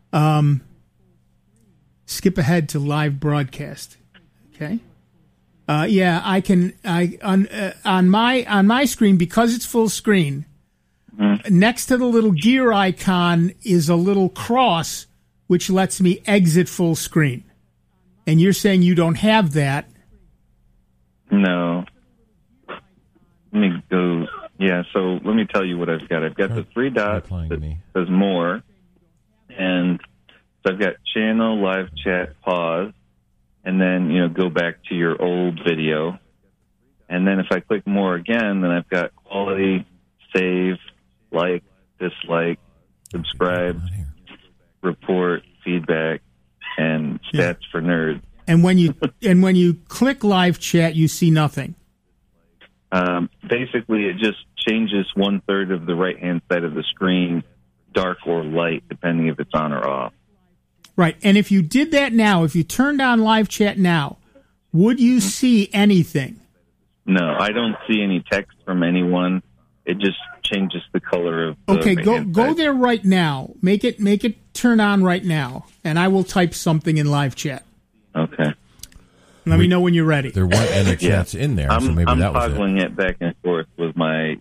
Skip ahead to live broadcast. Okay. I can. On my screen, because it's full screen. Next to the little gear icon is a little cross, which lets me exit full screen. And you're saying you don't have that? No. Let me go. Yeah, so let me tell you what I've got. I've got the 3 dots that says more. And so I've got channel, live chat, pause. And then, go back to your old video. And then if I click more again, then I've got quality, save, like, dislike, subscribe, report, feedback, and stats for nerds. And when you click live chat, you see nothing. Basically, it just changes 1/3 of the right-hand side of the screen, dark or light, depending if it's on or off. Right. And if you did that now, if you turned on live chat now, would you see anything? No, I don't see any text from anyone. It just changes the color of the Okay, go there right now. Make it turn on right now, and I will type something in live chat. Okay. Let me know when you're ready. There weren't any chats in there, so maybe that was it. I'm toggling it back and forth with my,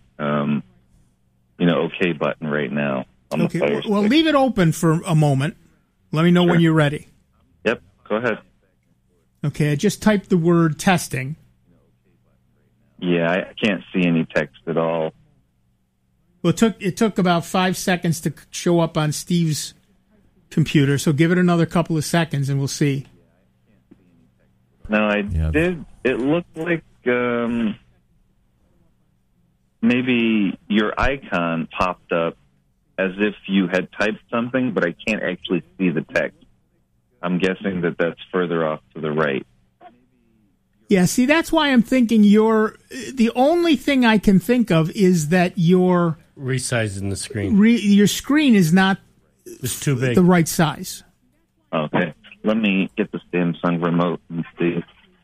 OK button right now. On the Fire Stick. Well, leave it open for a moment. Let me know when you're ready. Yep, go ahead. Okay, I just typed the word testing. Yeah, I can't see any text at all. Well, it took about 5 seconds to show up on Steve's computer, so give it another couple of seconds and we'll see. No, I did. It looked like maybe your icon popped up as if you had typed something, but I can't actually see the text. I'm guessing that that's further off to the right. Yeah, see, that's why I'm thinking the only thing I can think of is that your resizing the screen. Your screen is not it's too big. The right size. Okay. Let me get the Samsung remote and see.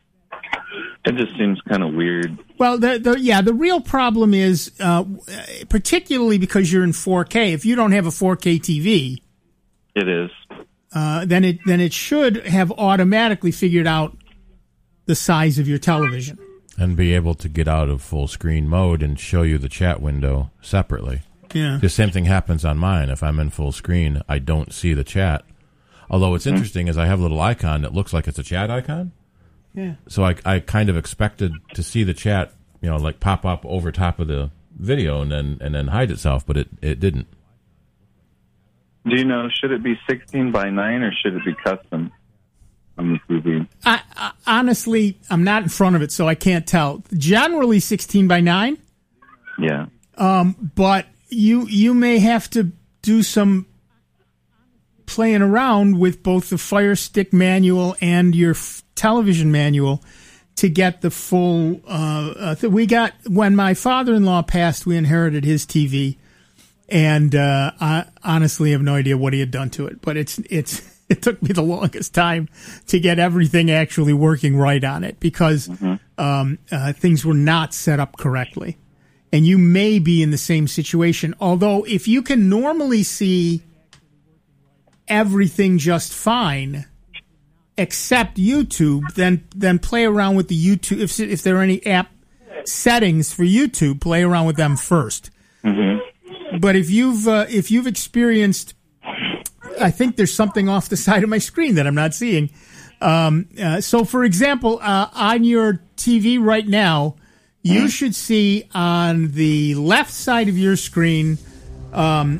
It just seems kind of weird. Well, the real problem is, particularly because you're in 4K, if you don't have a 4K TV... It is. Then it should have automatically figured out the size of your television. And be able to get out of full screen mode and show you the chat window separately. Yeah. The same thing happens on mine. If I'm in full screen, I don't see the chat. Although what's interesting is I have a little icon that looks like it's a chat icon. Yeah. So I kind of expected to see the chat, like pop up over top of the video and then hide itself, but it didn't. Do you know, should it be 16 by 9 or should it be custom on the TV? I honestly, I'm not in front of it, so I can't tell. Generally 16 by 9. Yeah. But you may have to do some playing around with both the Fire Stick manual and your television manual to get the full. We got when my father-in-law passed, we inherited his TV, and I honestly have no idea what he had done to it. But it took me the longest time to get everything actually working right on it because things were not set up correctly. And you may be in the same situation. Although if you can normally see everything just fine, except YouTube, then play around with the YouTube. If there are any app settings for YouTube, play around with them first. Mm-hmm. But if you've experienced, I think there's something off the side of my screen that I'm not seeing. So, for example, on your TV right now, you should see on the left side of your screen. Well,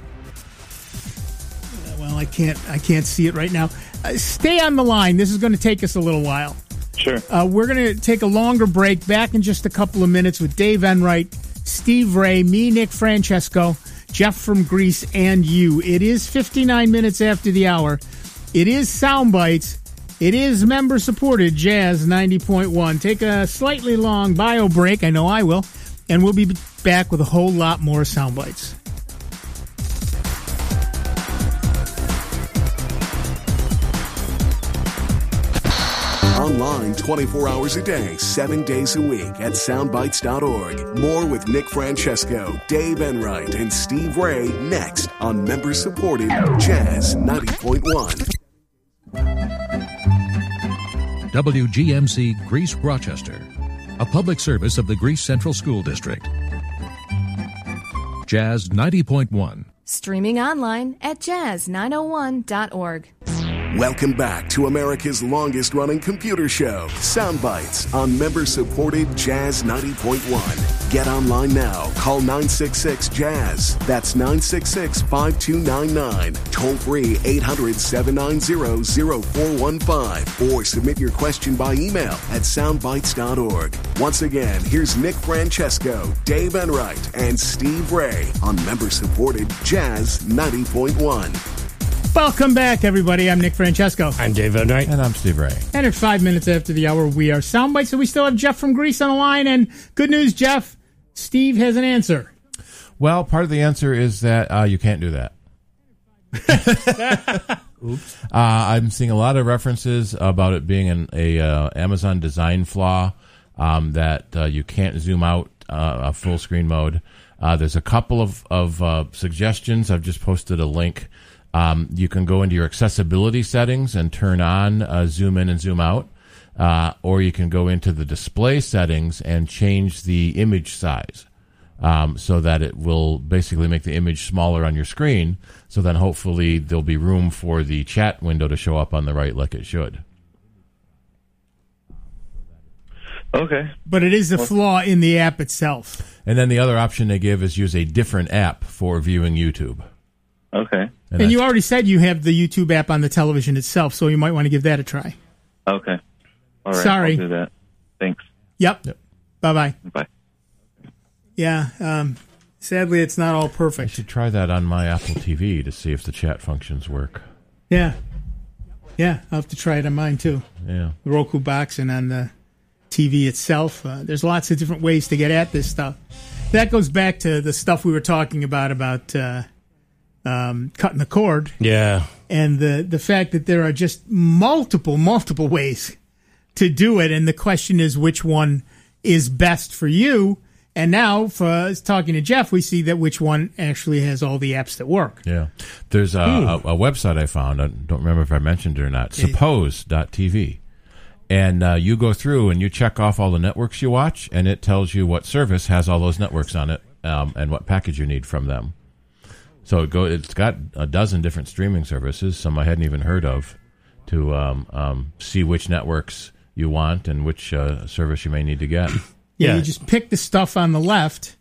I can't see it right now. Stay on the line. This is going to take us a little while. Sure. We're going to take a longer break. Back in just a couple of minutes with Dave Enright, Steve Ray, me, Nick Francesco, Jeff from Greece, and you. It is 59 minutes after the hour. It is Soundbites. It is member-supported Jazz 90.1. Take a slightly long bio break. I know I will. And we'll be back with a whole lot more Soundbites. Online 24 hours a day, 7 days a week at soundbites.org. More with Nick Francesco, Dave Enright, and Steve Ray next on member-supported Jazz 90.1. WGMC Greece Rochester, a public service of the Greece Central School District. Jazz 90.1. Streaming online at jazz901.org. Welcome back to America's longest-running computer show, Soundbites, on member-supported Jazz 90.1. Get online now. Call 966-JAZZ. That's 966-5299. Toll-free 800-790-0415. Or submit your question by email at soundbites.org. Once again, here's Nick Francesco, Dave Enright, and Steve Ray on member-supported Jazz 90.1. Welcome back, everybody. I'm Nick Francesco. I'm Dave Enright. And I'm Steve Ray. And at 5 minutes after the hour, we are Soundbites, so we still have Jeff from Greece on the line. And good news, Jeff, Steve has an answer. Well, part of the answer is that you can't do that. Oops. I'm seeing a lot of references about it being an Amazon design flaw, that you can't zoom out a full screen mode. There's a couple of suggestions. I've just posted a link. You can go into your accessibility settings and turn on zoom in and zoom out, or you can go into the display settings and change the image size so that it will basically make the image smaller on your screen. So then hopefully there'll be room for the chat window to show up on the right like it should. Okay. But it is a flaw in the app itself. And then the other option they give is use a different app for viewing YouTube. Okay. And you already said you have the YouTube app on the television itself, so you might want to give that a try. Okay. All right. Sorry. I'll do that. Thanks. Yep. Bye-bye. Bye. Yeah. Sadly, it's not all I perfect. should try that on my Apple TV to see if the chat functions work. Yeah. Yeah, I'll have to try it on mine, too. Yeah. The Roku box and on the TV itself. There's lots of different ways to get at this stuff. That goes back to the stuff we were talking about cutting the cord. Yeah. And the fact that there are just multiple ways to do it. And the question is which one is best for you. And now, for talking to Jeff, we see that which one actually has all the apps that work. Yeah. There's a website I found. I don't remember if I mentioned it or not. Suppose.tv. And you go through and you check off all the networks you watch, and it tells you what service has all those networks on it and what package you need from them. So it's got a dozen different streaming services, some I hadn't even heard of, to see which networks you want and which service you may need to get. Yeah, you just pick the stuff on the left.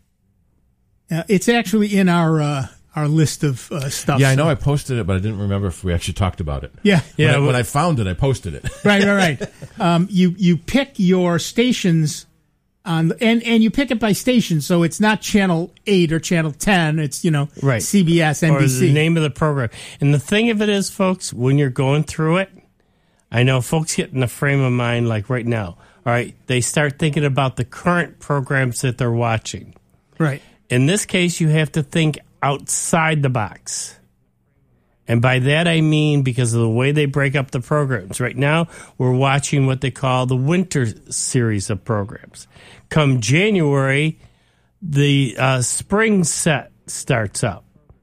It's actually in our list of stuff. Yeah, I know I posted it, but I didn't remember if we actually talked about it. Yeah. When I found it, I posted it. Right. You pick your stations on, and you pick it by station, so it's not channel 8 or channel 10. It's right. CBS, NBC, or the name of the program. And the thing of it is, folks, when you're going through it, I know folks get in the frame of mind like right now. All right, they start thinking about the current programs that they're watching. Right. In this case, you have to think outside the box. And by that I mean because of the way they break up the programs. Right now, we're watching what they call the winter series of programs. Come January, the spring set starts up.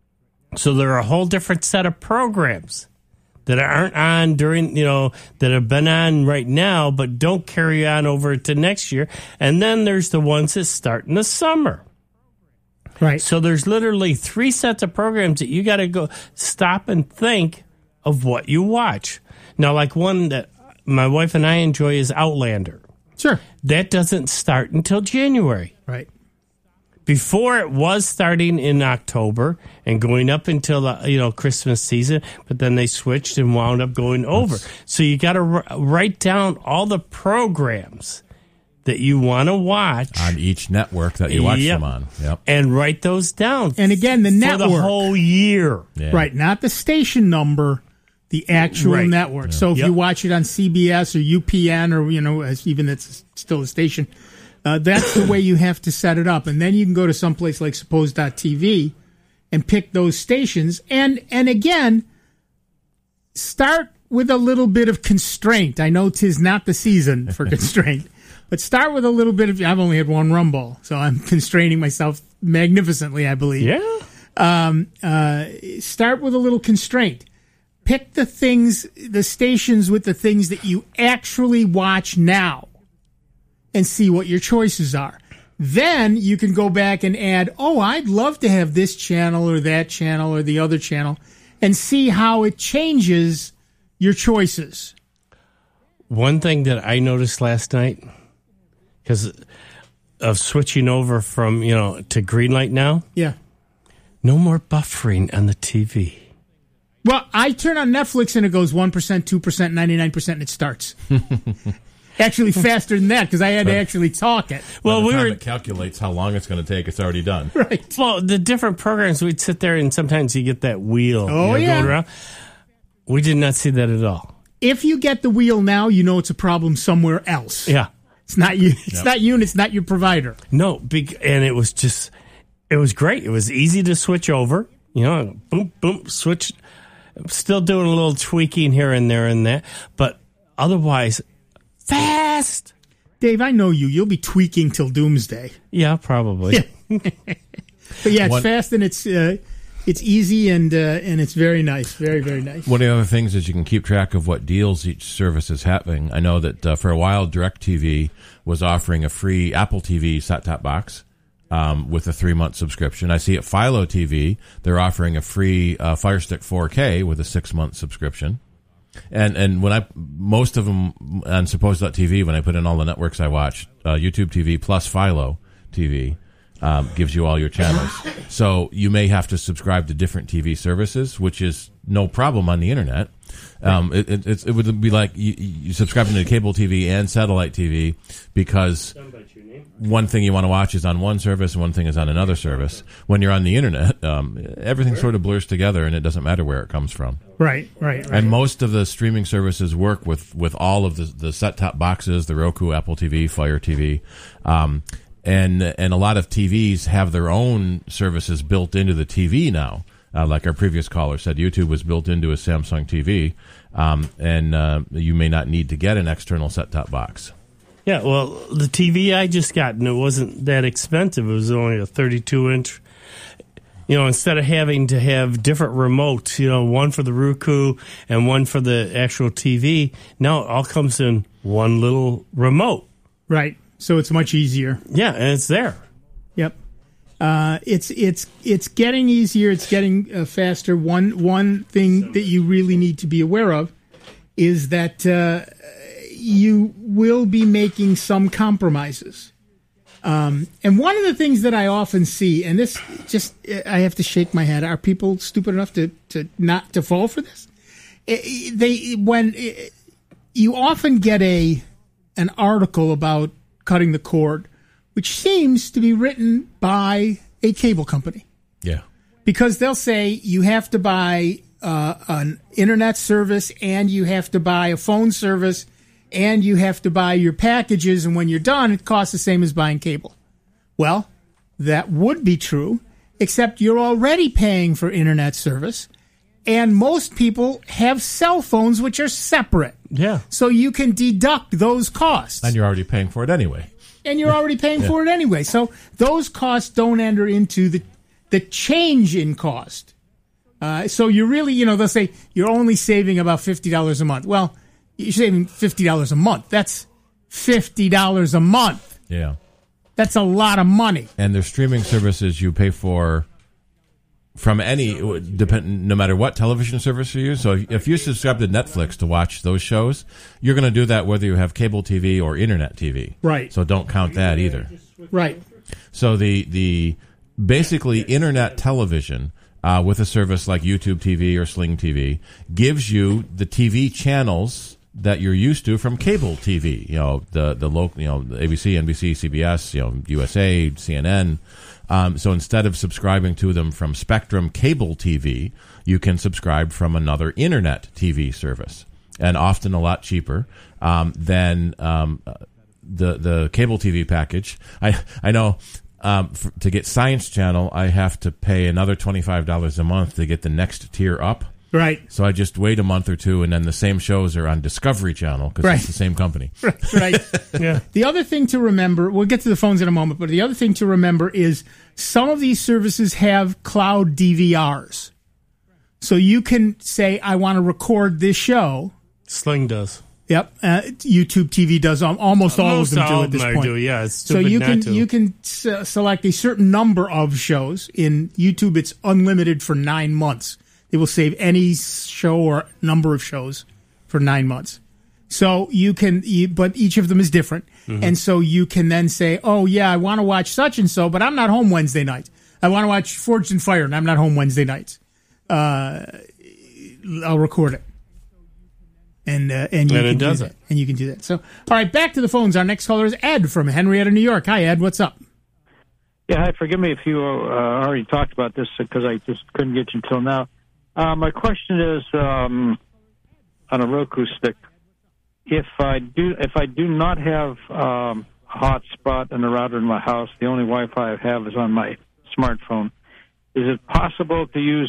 So there are a whole different set of programs that aren't on during, that have been on right now, but don't carry on over to next year. And then there's the ones that start in the summer. Right. So there's literally 3 sets of programs that you got to go stop and think of what you watch. Now, like one that my wife and I enjoy is Outlander. Sure. That doesn't start until January. Right. Before it was starting in October and going up until the Christmas season, but then they switched and wound up going over. So you got to write down all the programs that you want to watch on each network that you watch them on. Yep. And write those down. And again, the network for the whole year. Yeah. Right, not the station number, the actual network. Yeah. So if you watch it on CBS or UPN or even it's still a station, that's the way you have to set it up. And then you can go to someplace like Suppose.tv and pick those stations. And again, start with a little bit of constraint. I know 'tis not the season for constraint, but start with a little bit of, I've only had one rumble, so I'm constraining myself magnificently, I believe. Yeah. Start with a little constraint. Pick the stations with the things that you actually watch now and see what your choices are. Then you can go back and add, I'd love to have this channel or that channel or the other channel, and see how it changes your choices. One thing that I noticed last night, because of switching over from, to green light now. Yeah. No more buffering on the TV. Well, I turn on Netflix and it goes 1%, 2%, 99%, and it starts. Actually, faster than that because I had to actually talk it. Well, it calculates how long it's going to take. It's already done. Right. Well, the different programs, we'd sit there and sometimes you get that wheel. Going around. We did not see that at all. If you get the wheel now, you know it's a problem somewhere else. Yeah. It's not you. It's not you, and it's not your provider. No, and it was great. It was easy to switch over. Boom, boom, switch. Still doing a little tweaking here and there and that, but otherwise, fast. Dave, I know you. You'll be tweaking till doomsday. Yeah, probably. But yeah, it's fast and it's easy and it's very nice. Very, very nice. One of the other things is you can keep track of what deals each service is having. I know that for a while, DirecTV was offering a free Apple TV set-top box with a 3-month subscription. I see at Philo TV, they're offering a free Fire Stick 4K with a 6-month subscription. And when most of them on Suppose.tv, when I put in all the networks I watch, YouTube TV plus Philo TV gives you all your channels. So you may have to subscribe to different TV services, which is no problem on the internet. It would be like you subscribing to cable TV and satellite TV because one thing you want to watch is on one service and one thing is on another service. When you're on the internet, everything sort of blurs together and it doesn't matter where it comes from. Right. And most of the streaming services work with all of the set-top boxes, the Roku, Apple TV, Fire TV. And a lot of TVs have their own services built into the TV now. Like our previous caller said, YouTube was built into a Samsung TV, and you may not need to get an external set-top box. Yeah, well, the TV I just got, and it wasn't that expensive. It was only a 32-inch. Instead of having to have different remotes, one for the Roku and one for the actual TV, now it all comes in one little remote. Right. So it's much easier. Yeah, and it's there. Yep. It's getting easier. It's getting faster. One thing that you really need to be aware of is that you will be making some compromises. And one of the things that I often see, and this just I have to shake my head. Are people stupid enough to not to fall for this? You often get an article about cutting the cord, which seems to be written by a cable company. Yeah. Because they'll say you have to buy an internet service and you have to buy a phone service and you have to buy your packages, and when you're done, it costs the same as buying cable. Well, that would be true, except you're already paying for internet service, and most people have cell phones which are separate. Yeah. So you can deduct those costs. And you're already paying for it anyway. For it anyway. So those costs don't enter into the change in cost. So you're really, they'll say you're only saving about $50 a month. Well, you're saving $50 a month. That's $50 a month. Yeah. That's a lot of money. And there's streaming services you pay for from no matter what television service you use. So if you subscribe to Netflix to watch those shows, you're going to do that whether you have cable TV or internet TV. Right. So don't count that either. Right. So the basically internet television with a service like YouTube TV or Sling TV gives you the TV channels that you're used to from cable TV. The local, ABC, NBC, CBS, USA, CNN. So instead of subscribing to them from Spectrum Cable TV, you can subscribe from another internet TV service, and often a lot cheaper than the cable TV package. I know to get Science Channel, I have to pay another $25 a month to get the next tier up. Right. So I just wait a month or two, and then the same shows are on Discovery Channel because it's the same company. Right. Yeah. The other thing to remember, we'll get to the phones in a moment, but the other thing to remember is some of these services have cloud DVRs. So you can say, I want to record this show. Sling does. Yep. YouTube TV does. Almost all of them do at this point. Yeah, it's so you can select a certain number of shows. In YouTube, it's unlimited for 9 months. It will save any show or number of shows for 9 months. So you can, but each of them is different. Mm-hmm. And so you can then say, oh, yeah, I want to watch such and so, but I'm not home Wednesday night. I want to watch Forged in Fire, and I'm not home Wednesday nights. I'll record it. And you can do that. So, all right, back to the phones. Our next caller is Ed from Henrietta, New York. Hi, Ed. What's up? Yeah, hi. Forgive me if you already talked about this because I just couldn't get you until now. My question is on a Roku stick. If I do not have a hotspot and a router in my house, the only Wi-Fi I have is on my smartphone. Is it possible to use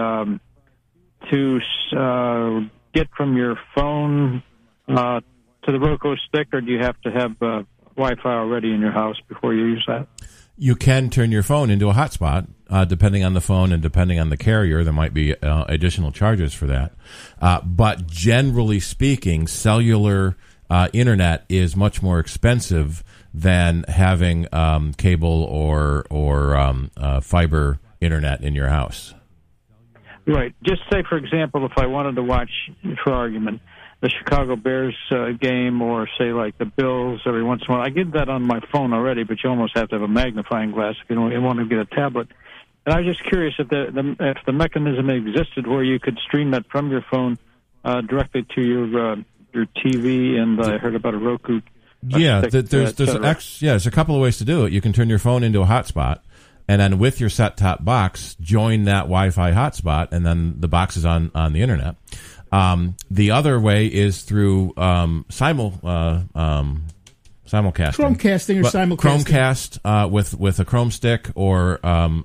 get from your phone to the Roku stick, or do you have to have Wi-Fi already in your house before you use that? You can turn your phone into a hotspot, depending on the phone and depending on the carrier. There might be additional charges for that. But generally speaking, cellular internet is much more expensive than having cable or fiber internet in your house. Right. Just say, for example, if I wanted to watch, for argument, the Chicago Bears game, or say like the Bills every once in a while. I get that on my phone already, but you almost have to have a magnifying glass if you want to get a tablet. And I was just curious if the mechanism existed where you could stream that from your phone directly to your TV. And I heard about a Roku. There's a couple of ways to do it. You can turn your phone into a hotspot, and then with your set-top box, join that Wi-Fi hotspot, and then the box is on the internet. The other way is through simulcasting. Chromecasting or simulcasting. Chromecast with a Chrome stick, or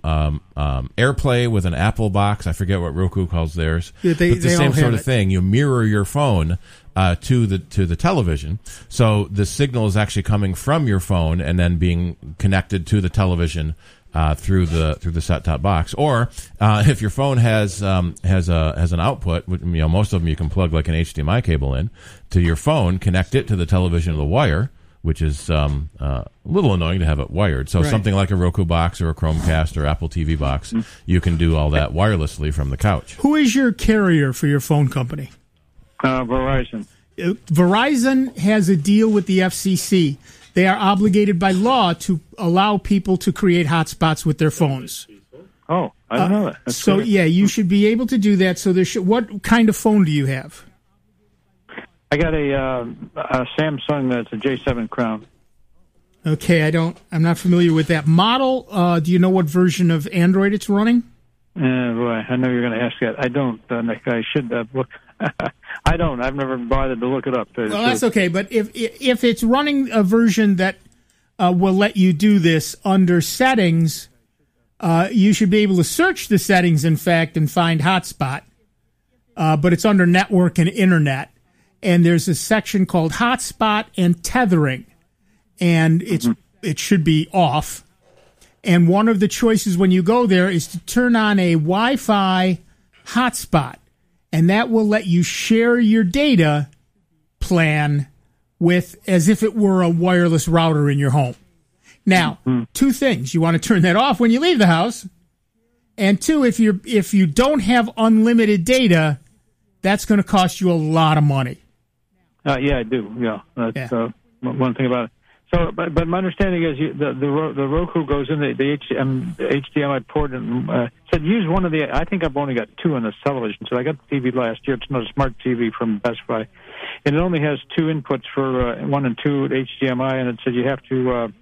AirPlay with an Apple box. I forget what Roku calls theirs. Yeah, but the same sort of thing. You mirror your phone to the television, so the signal is actually coming from your phone and then being connected to the television through the set-top box. Or if your phone has an output, most of them you can plug like an HDMI cable in to your phone, connect it to the television with a wire, which is a little annoying to have it wired. So something like a Roku box or a Chromecast or Apple TV box, you can do all that wirelessly from the couch. Who is your carrier for your phone company? Verizon. Verizon has a deal with the FCC. They are obligated by law to allow people to create hotspots with their phones. Oh, I don't know that. That's so, great. yeah, you should be able to do that. So, what kind of phone do you have? I got a Samsung that's a J7 Crown. Okay, I'm not familiar with that model. Do you know what version of Android it's running? Boy, I know you're going to ask that. I don't. Nick, I should look. I don't. I've never bothered to look it up. Well, that's okay. But if it's running a version that will let you do this under settings, you should be able to search the settings, in fact, and find hotspot. But it's under network and internet. And there's a section called hotspot and tethering. And it should be off. And one of the choices when you go there is to turn on a Wi-Fi hotspot. And that will let you share your data plan with as if it were a wireless router in your home. Now, two things. You want to turn that off when you leave the house. And two, if you don't have unlimited data, that's going to cost you a lot of money. Yeah, I do. Yeah, that's one thing about it. So, but my understanding is the Roku goes in the HDMI port and said use one of the. I think I've only got two on this television. So I got the TV last year. It's not a smart TV from Best Buy, and it only has two inputs for 1 and 2 HDMI. And it said you have to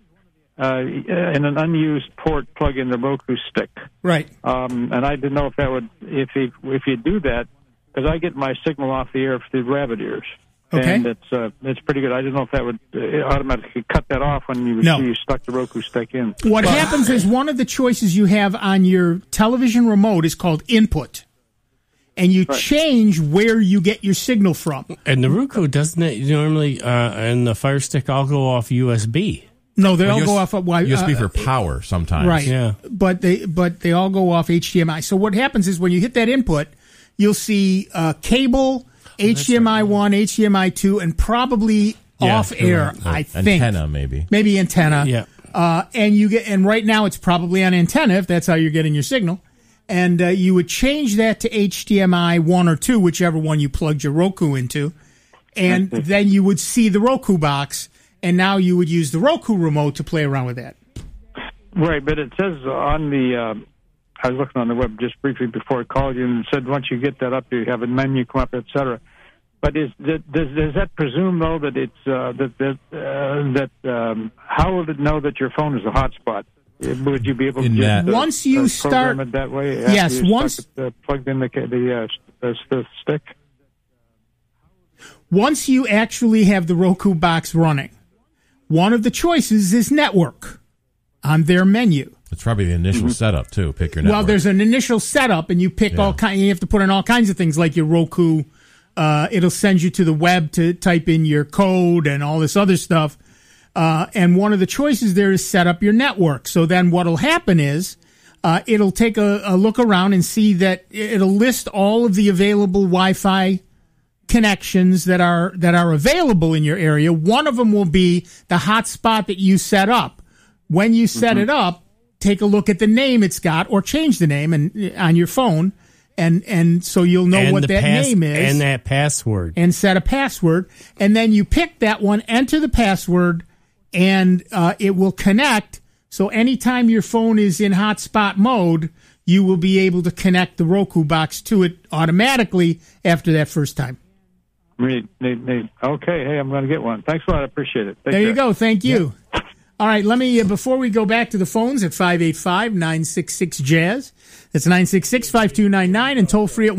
in an unused port plug in the Roku stick. Right. And I didn't know if that would if you do that, because I get my signal off the air through rabbit ears. Okay. And it's pretty good. I didn't know if that would automatically cut that off when you stuck the Roku stick in. What happens is one of the choices you have on your television remote is called input. And you change where you get your signal from. And the Roku, doesn't it normally, and the Fire Stick all go off USB? No, they all go off of USB for power sometimes. Right. Yeah. But they all go off HDMI. So what happens is when you hit that input, you'll see cable, HDMI 1, HDMI 2, and probably off air, I think. Antenna, maybe. Maybe antenna. Yeah. And right now it's probably on antenna if that's how you're getting your signal. And you would change that to HDMI 1 or 2, whichever one you plugged your Roku into. And then you would see the Roku box, and now you would use the Roku remote to play around with that. Right, but it says on the I was looking on the web just briefly before I called you, and it said once you get that up, you have a menu come up, etc. But does that presume though that it's how will it know that your phone is a hotspot? Would you be able to once you start program it that way? Yes, once plugged in the stick. Once you actually have the Roku box running, one of the choices is network on their menu. It's probably the initial setup too. Pick your network. Well, there's an initial setup, and you pick all kind. You have to put in all kinds of things like your Roku. It'll send you to the web to type in your code and all this other stuff. And one of the choices there is set up your network. So then what'll happen is it'll take a look around and see that it'll list all of the available Wi-Fi connections that are available in your area. One of them will be the hotspot that you set up. When you set it up, take a look at the name it's got, or change the name on your phone, and so you'll know And what the that name is. And that password. And set a password. And then you pick that one, enter the password, and it will connect. So anytime your phone is in hotspot mode, you will be able to connect the Roku box to it automatically after that first time. Okay, hey, I'm going to get one. Thanks a lot. I appreciate it. Take There you care. go. Thank you. Yep. All right, let me, before we go back to the phones at 585-966-JAZZ, that's 966-5299, and toll free at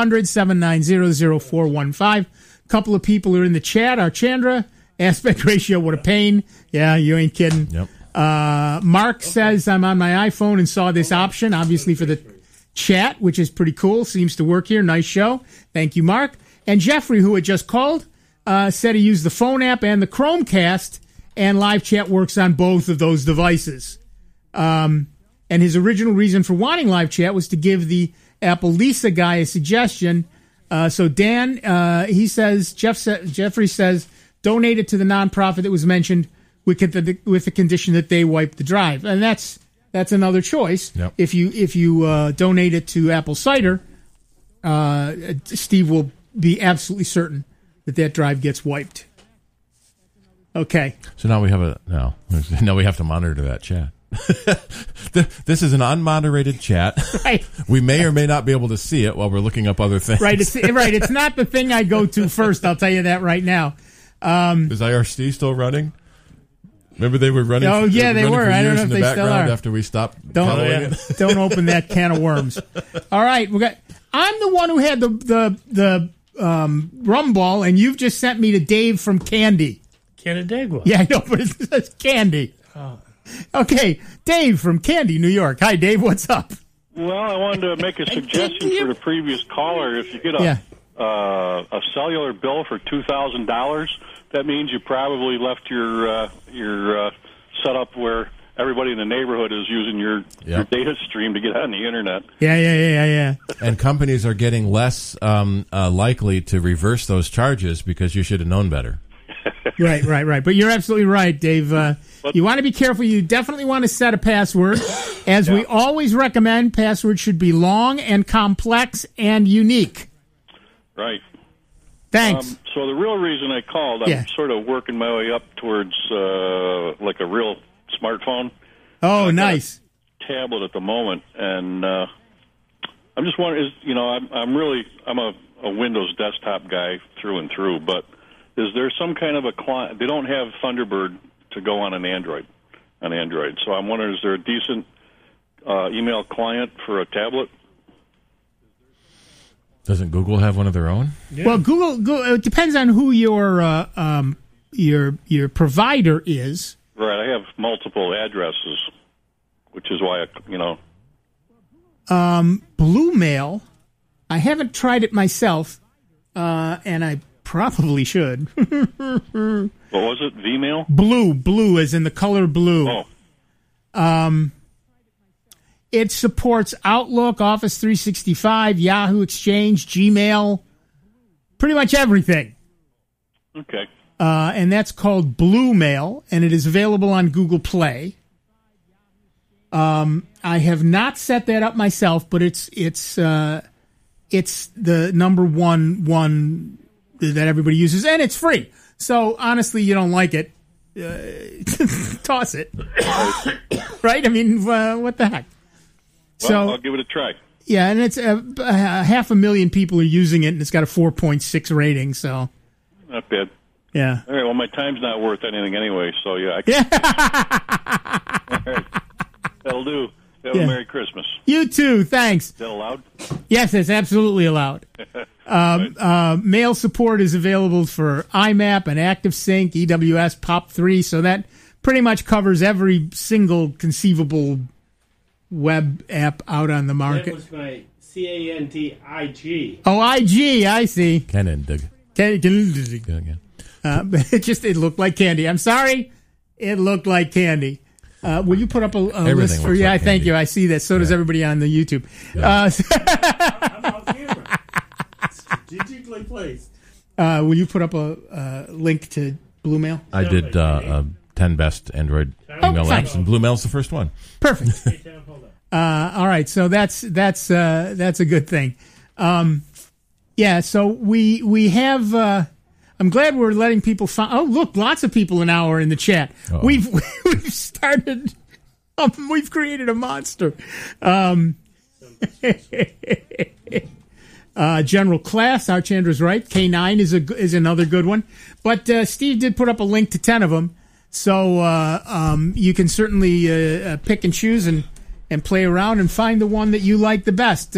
1-800-790-0415. A couple of people are in the chat. Our Chandra, aspect ratio, what a pain. Yeah, you ain't kidding. Yep. Mark says, I'm on my iPhone and saw this option, obviously for the chat, which is pretty cool. Seems to work here. Nice show. Thank you, Mark. And Jeffrey, who had just called, said he used the phone app and the Chromecast, and live chat works on both of those devices. And his original reason for wanting live chat was to give the Apple Lisa guy a suggestion. So Dan, he says, Jeffrey says, donate it to the nonprofit that was mentioned with the condition that they wipe the drive. And that's another choice. Yep. If you donate it to Apple Cider, Steve will be absolutely certain that drive gets wiped. Okay. So now we have now we have to monitor that chat. This is an unmoderated chat. Right. We may or may not be able to see it while we're looking up other things. Right. It's not the thing I go to first. I'll tell you that right now. Is IRC still running? Remember they were running. Oh yeah, they were. I don't know if they still are. After we stopped following it. Don't open that can of worms. All right, I'm the one who had the rum ball, and you've just sent me to Dave from Candy. Canandaigua. Yeah, I know, but it says Candy. Oh. Okay, Dave from Candy, New York. Hi, Dave. What's up? Well, I wanted to make a suggestion for the previous caller. If you get a cellular bill for $2,000, that means you probably left your setup where everybody in the neighborhood is using your data stream to get on the internet. Yeah. And companies are getting less likely to reverse those charges because you should have known better. Right. But you're absolutely right, Dave. You want to be careful. You definitely want to set a password. As we always recommend, passwords should be long and complex and unique. Right. Thanks. So the real reason I called, I'm sort of working my way up towards like a real smartphone. Oh, nice. Tablet at the moment, and I'm just wondering, I'm a Windows desktop guy through and through, but is there some kind of a client? They don't have Thunderbird to go on an Android. So I'm wondering, is there a decent email client for a tablet? Doesn't Google have one of their own? Yeah. Well, Google. It depends on who your provider is. Right. I have multiple addresses, which is why Blue Mail. I haven't tried it myself, and I probably should. What was it? Vmail? Blue, as in the color blue. Oh. It supports Outlook, Office 365, Yahoo Exchange, Gmail, pretty much everything. Okay. And that's called Blue Mail, and it is available on Google Play. I have not set that up myself, but it's the number one that everybody uses, and it's free. So honestly, you don't like it, toss it. Right? I mean, what the heck? Well, So I'll give it a try. Yeah, and it's 500,000 people are using it, and it's got a 4.6 rating. So Not bad. yeah. All right. Well, my time's not worth anything anyway, so yeah. All right. That'll do. Have a Merry Christmas. You too. Thanks. Is that allowed? Yes, it's absolutely allowed. Mail support is available for IMAP and ActiveSync, EWS, POP3, so that pretty much covers every single conceivable web app out on the market. That was my CANDIG. Oh, IG, I see. Canandaigua. It looked like candy. I'm sorry. It looked like candy. Will you put up a list for? Yeah, thank you. I see that. So does everybody on the YouTube. I'm on camera. Strategically placed. Will you put up a link to Blue Mail? I did 10 best Android email apps, and Blue Mail's the first one. Perfect. All right, so that's a good thing. Yeah, so we have. I'm glad we're letting people find. Oh, look, lots of people now are in the chat. Uh-oh. We've started. We've created a monster. General Class, Archandra's right. K9 is another good one. But Steve did put up a link to 10 of them, so you can certainly pick and choose and play around and find the one that you like the best.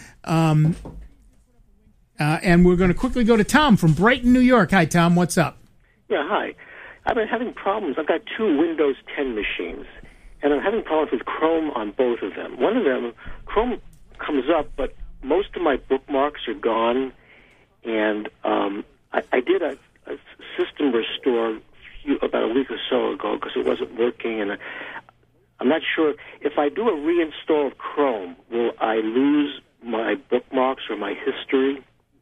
And we're going to quickly go to Tom from Brighton, New York. Hi, Tom. What's up? Yeah, hi. I've been having problems. I've got 2 Windows 10 machines, and I'm having problems with Chrome on both of them. One of them, Chrome comes up, but most of my bookmarks are gone, and I did a system restore about a week or so ago because it wasn't working, and I'm not sure. If I do a reinstall of Chrome, will I lose my bookmarks or my history?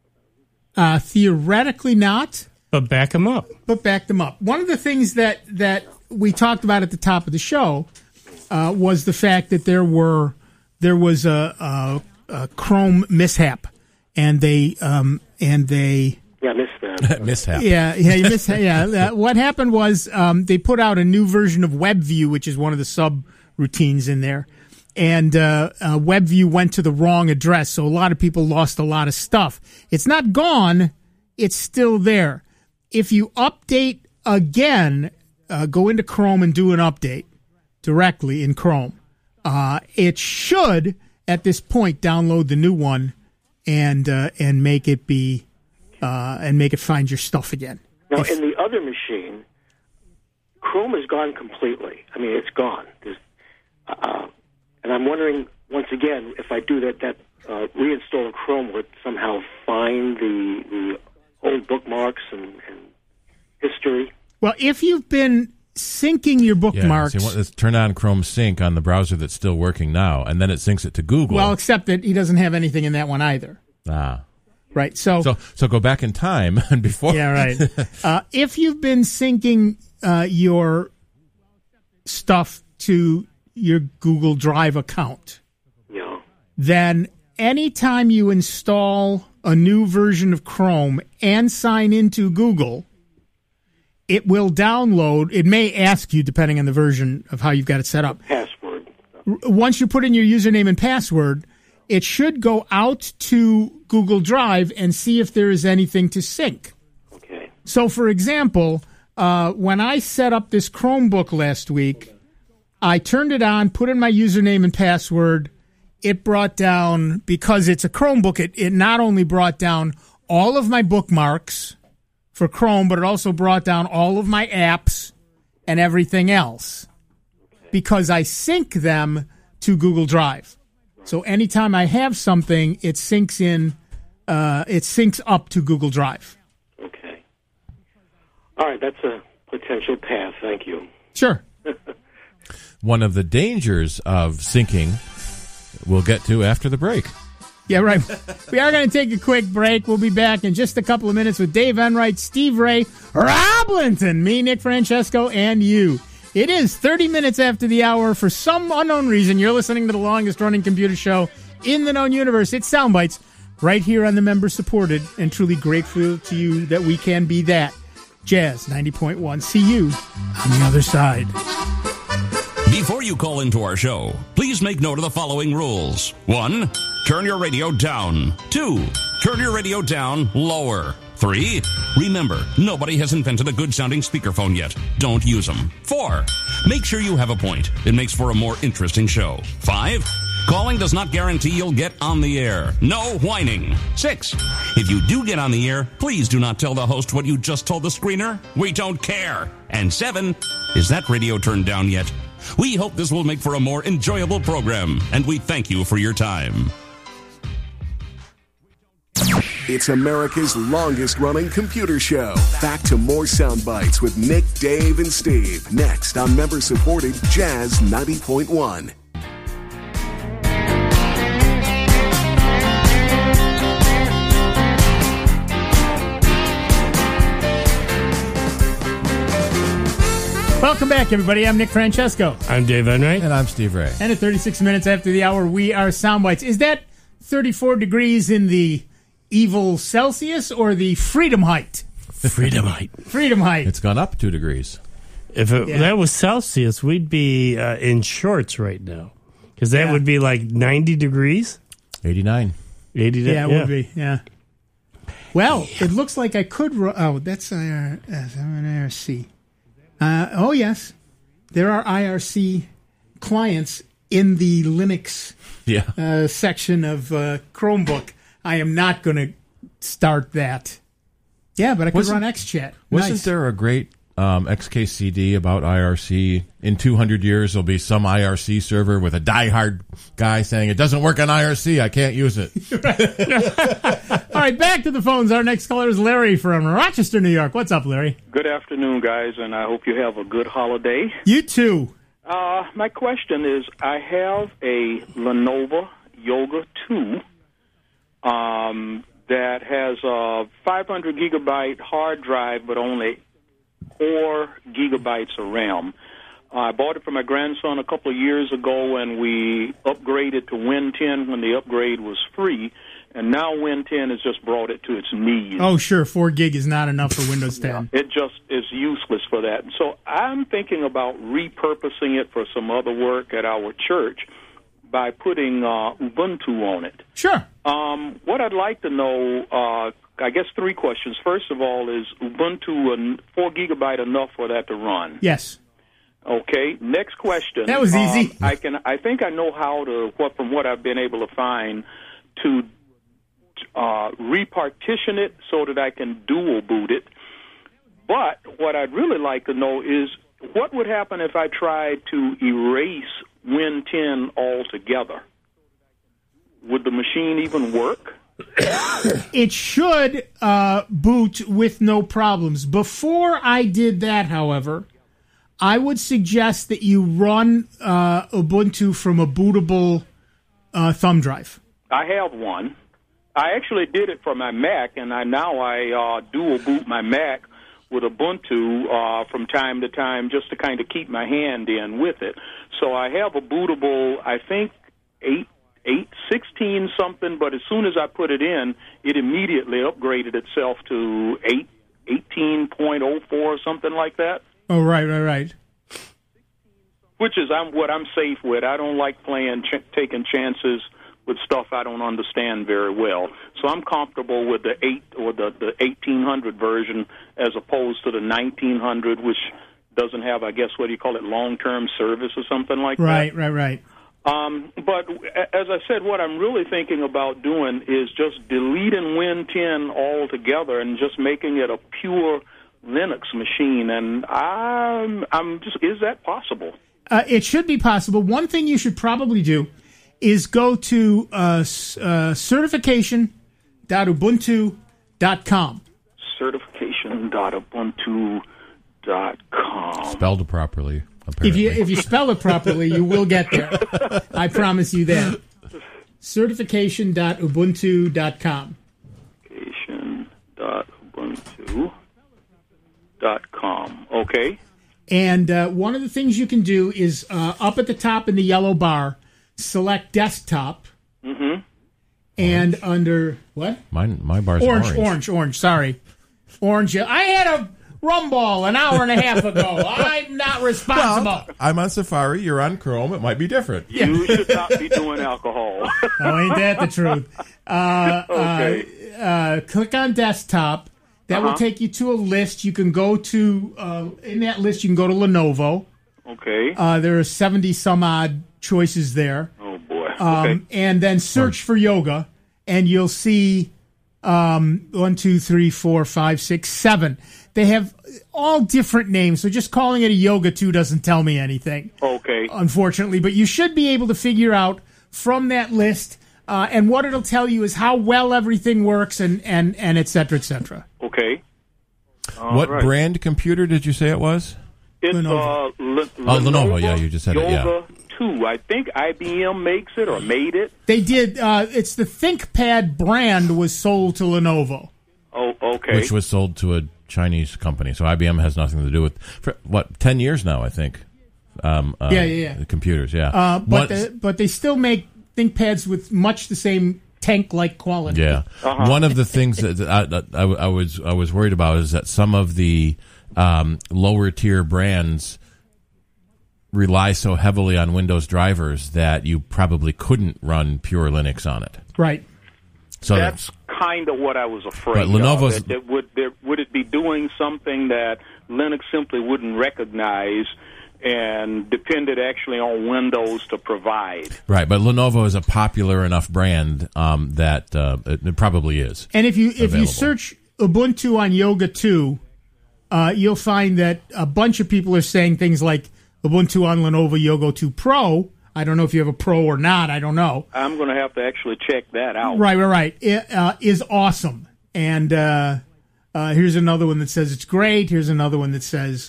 Theoretically not. But back them up. One of the things that we talked about at the top of the show was the fact that there was a Chrome mishap, and they missed that mishap. You missed. What happened was they put out a new version of WebView, which is one of the subroutines in there, and WebView went to the wrong address, so a lot of people lost a lot of stuff. It's not gone; it's still there. If you update again, go into Chrome and do an update directly in Chrome. It should, at this point, download the new one and make it be and make it find your stuff again. Now, in the other machine, Chrome is gone completely. I mean, it's gone. And I'm wondering, once again, if I do that reinstall of Chrome would somehow find the old bookmarks and history. Well, if you've been syncing your bookmarks... Yeah, let's turn on Chrome Sync on the browser that's still working now, and then it syncs it to Google. Well, except that he doesn't have anything in that one either. Right, so go back in time and before... Yeah, right. If you've been syncing your stuff to your Google Drive account, then anytime you install a new version of Chrome and sign into Google, it will download. It may ask you, depending on the version of how you've got it set up. Password. Once you put in your username and password, it should go out to Google Drive and see if there is anything to sync. Okay. So, for example, when I set up this Chromebook last week, I turned it on, put in my username and password. It brought down, because it's a Chromebook, it not only brought down all of my bookmarks for Chrome, but it also brought down all of my apps and everything else because I sync them to Google Drive. So anytime I have something, it syncs up to Google Drive. Okay. All right, that's a potential path. Thank you. Sure. One of the dangers of syncing we'll get to after the break. Yeah, right. We are going to take a quick break. We'll be back in just a couple of minutes with Dave Enright, Steve Ray, Rob Linton, me, Nick Francesco, and you. It is 30 minutes after the hour. For some unknown reason, you're listening to the longest-running computer show in the known universe. It's Soundbites, right here on the member-supported, and truly grateful to you that we can be that. Jazz 90.1. See you on the other side. Before you call into our show, please make note of the following rules. 1, turn your radio down. 2, turn your radio down lower. 3, remember, nobody has invented a good-sounding speakerphone yet. Don't use them. 4, make sure you have a point. It makes for a more interesting show. 5, calling does not guarantee you'll get on the air. No whining. 6, if you do get on the air, please do not tell the host what you just told the screener. We don't care. And 7, is that radio turned down yet? We hope this will make for a more enjoyable program, and we thank you for your time. It's America's longest-running computer show. Back to more sound bites with Nick, Dave, and Steve. Next on member-supported Jazz 90.1. Welcome back, everybody. I'm Nick Francesco. I'm Dave Enright. And I'm Steve Ray. And at 36 minutes after the hour, we are Soundbites. Is that 34 degrees in the evil Celsius or the freedom height? Freedom height. Freedom height. It's gone up 2 degrees. If that was Celsius, we'd be in shorts right now. Because that would be like 90 degrees. 89. 80. Yeah, it would be. Yeah. Well, it looks like I could. That's IRC. Oh yes, there are IRC clients in the Linux section of Chromebook. I am not going to start that. Yeah, but I could run XChat. Wasn't there a great XKCD about IRC? In 200 years, there'll be some IRC server with a diehard guy saying, it doesn't work on IRC, I can't use it. All right, back to the phones. Our next caller is Larry from Rochester, New York. What's up, Larry? Good afternoon, guys, and I hope you have a good holiday. You too. My question is, I have a Lenovo Yoga 2 that has a 500 gigabyte hard drive, but only 4 gigabytes of RAM. I bought it for my grandson a couple of years ago, and we upgraded to Win 10 when the upgrade was free, and now Win 10 has just brought it to its knees. Oh, sure, 4 gig is not enough for Windows 10. It just is useless for that. So I'm thinking about repurposing it for some other work at our church by putting Ubuntu on it. Sure. What I'd like to know, I guess 3 questions. First of all, is Ubuntu 4 gigabyte enough for that to run? Yes. Okay. Next question. That was easy. I think I know how to, from what I've been able to find, to repartition it so that I can dual boot it. But what I'd really like to know is what would happen if I tried to erase Win 10 altogether? Would the machine even work? It should boot with no problems. Before I did that, however, I would suggest that you run Ubuntu from a bootable thumb drive. I have one. I actually did it for my Mac, and now I dual boot my Mac with Ubuntu from time to time just to kind of keep my hand in with it. So I have a bootable, I think, 8.16 something, but as soon as I put it in, it immediately upgraded itself to 18.04 or something like that. Oh, right. Which is what I'm safe with. I don't like taking chances with stuff I don't understand very well. So I'm comfortable with the 8 or the 1800 version as opposed to the 1900, which doesn't have, I guess, what do you call it, long-term service or something like that. Right. But as I said, what I'm really thinking about doing is just deleting Win 10 altogether and just making it a pure Linux machine. And is that possible? It should be possible. One thing you should probably do is go to certification.ubuntu.com. Certification.ubuntu.com. Spelled properly, apparently. If you spell it properly, you will get there. I promise you that. Certification.ubuntu.com. Certification.ubuntu.com. Okay. And one of the things you can do is up at the top in the yellow bar, select desktop. Mm-hmm. And under what? My bar's orange. Sorry, orange. I had a rum ball an hour and a half ago. I'm not responsible. Well, I'm on Safari. You're on Chrome. It might be different. You should not be doing alcohol. Oh, ain't that the truth? Okay. Click on desktop. That will take you to a list. You can go to in that list. You can go to Lenovo. Okay. There are 70 some odd choices there. Oh boy. Okay. And then search for yoga, and you'll see 1, 2, 3, 4, 5, 6, 7. They have all different names, so just calling it a Yoga 2 doesn't tell me anything. Okay. Unfortunately, but you should be able to figure out from that list, and what it'll tell you is how well everything works, and et cetera, et cetera. Okay. What brand computer did you say it was? It's Lenovo. Lenovo. Yeah, you just said it. Yeah. Yoga 2. I think IBM makes it or made it. They did. It's the ThinkPad brand was sold to Lenovo. Oh, okay. Which was sold to a Chinese company. So IBM has nothing to do with, 10 years now, I think. The computers, but they still make ThinkPads with much the same tank-like quality. Yeah. One of the things that I was worried about is that some of the lower tier brands rely so heavily on Windows drivers that you probably couldn't run pure Linux on it. Right. So that's kind of what I was afraid But Lenovo's- of. Would it be doing something that Linux simply wouldn't recognize and depended actually on Windows to provide? Right, but Lenovo is a popular enough brand that it probably is. And if you available. search Ubuntu on Yoga 2, you'll find that a bunch of people are saying things like Ubuntu on Lenovo Yoga 2 Pro. I don't know if you have a Pro or not. I don't know. I'm going to have to actually check that out. Right. It is awesome. And here's another one that says it's great. Here's another one that says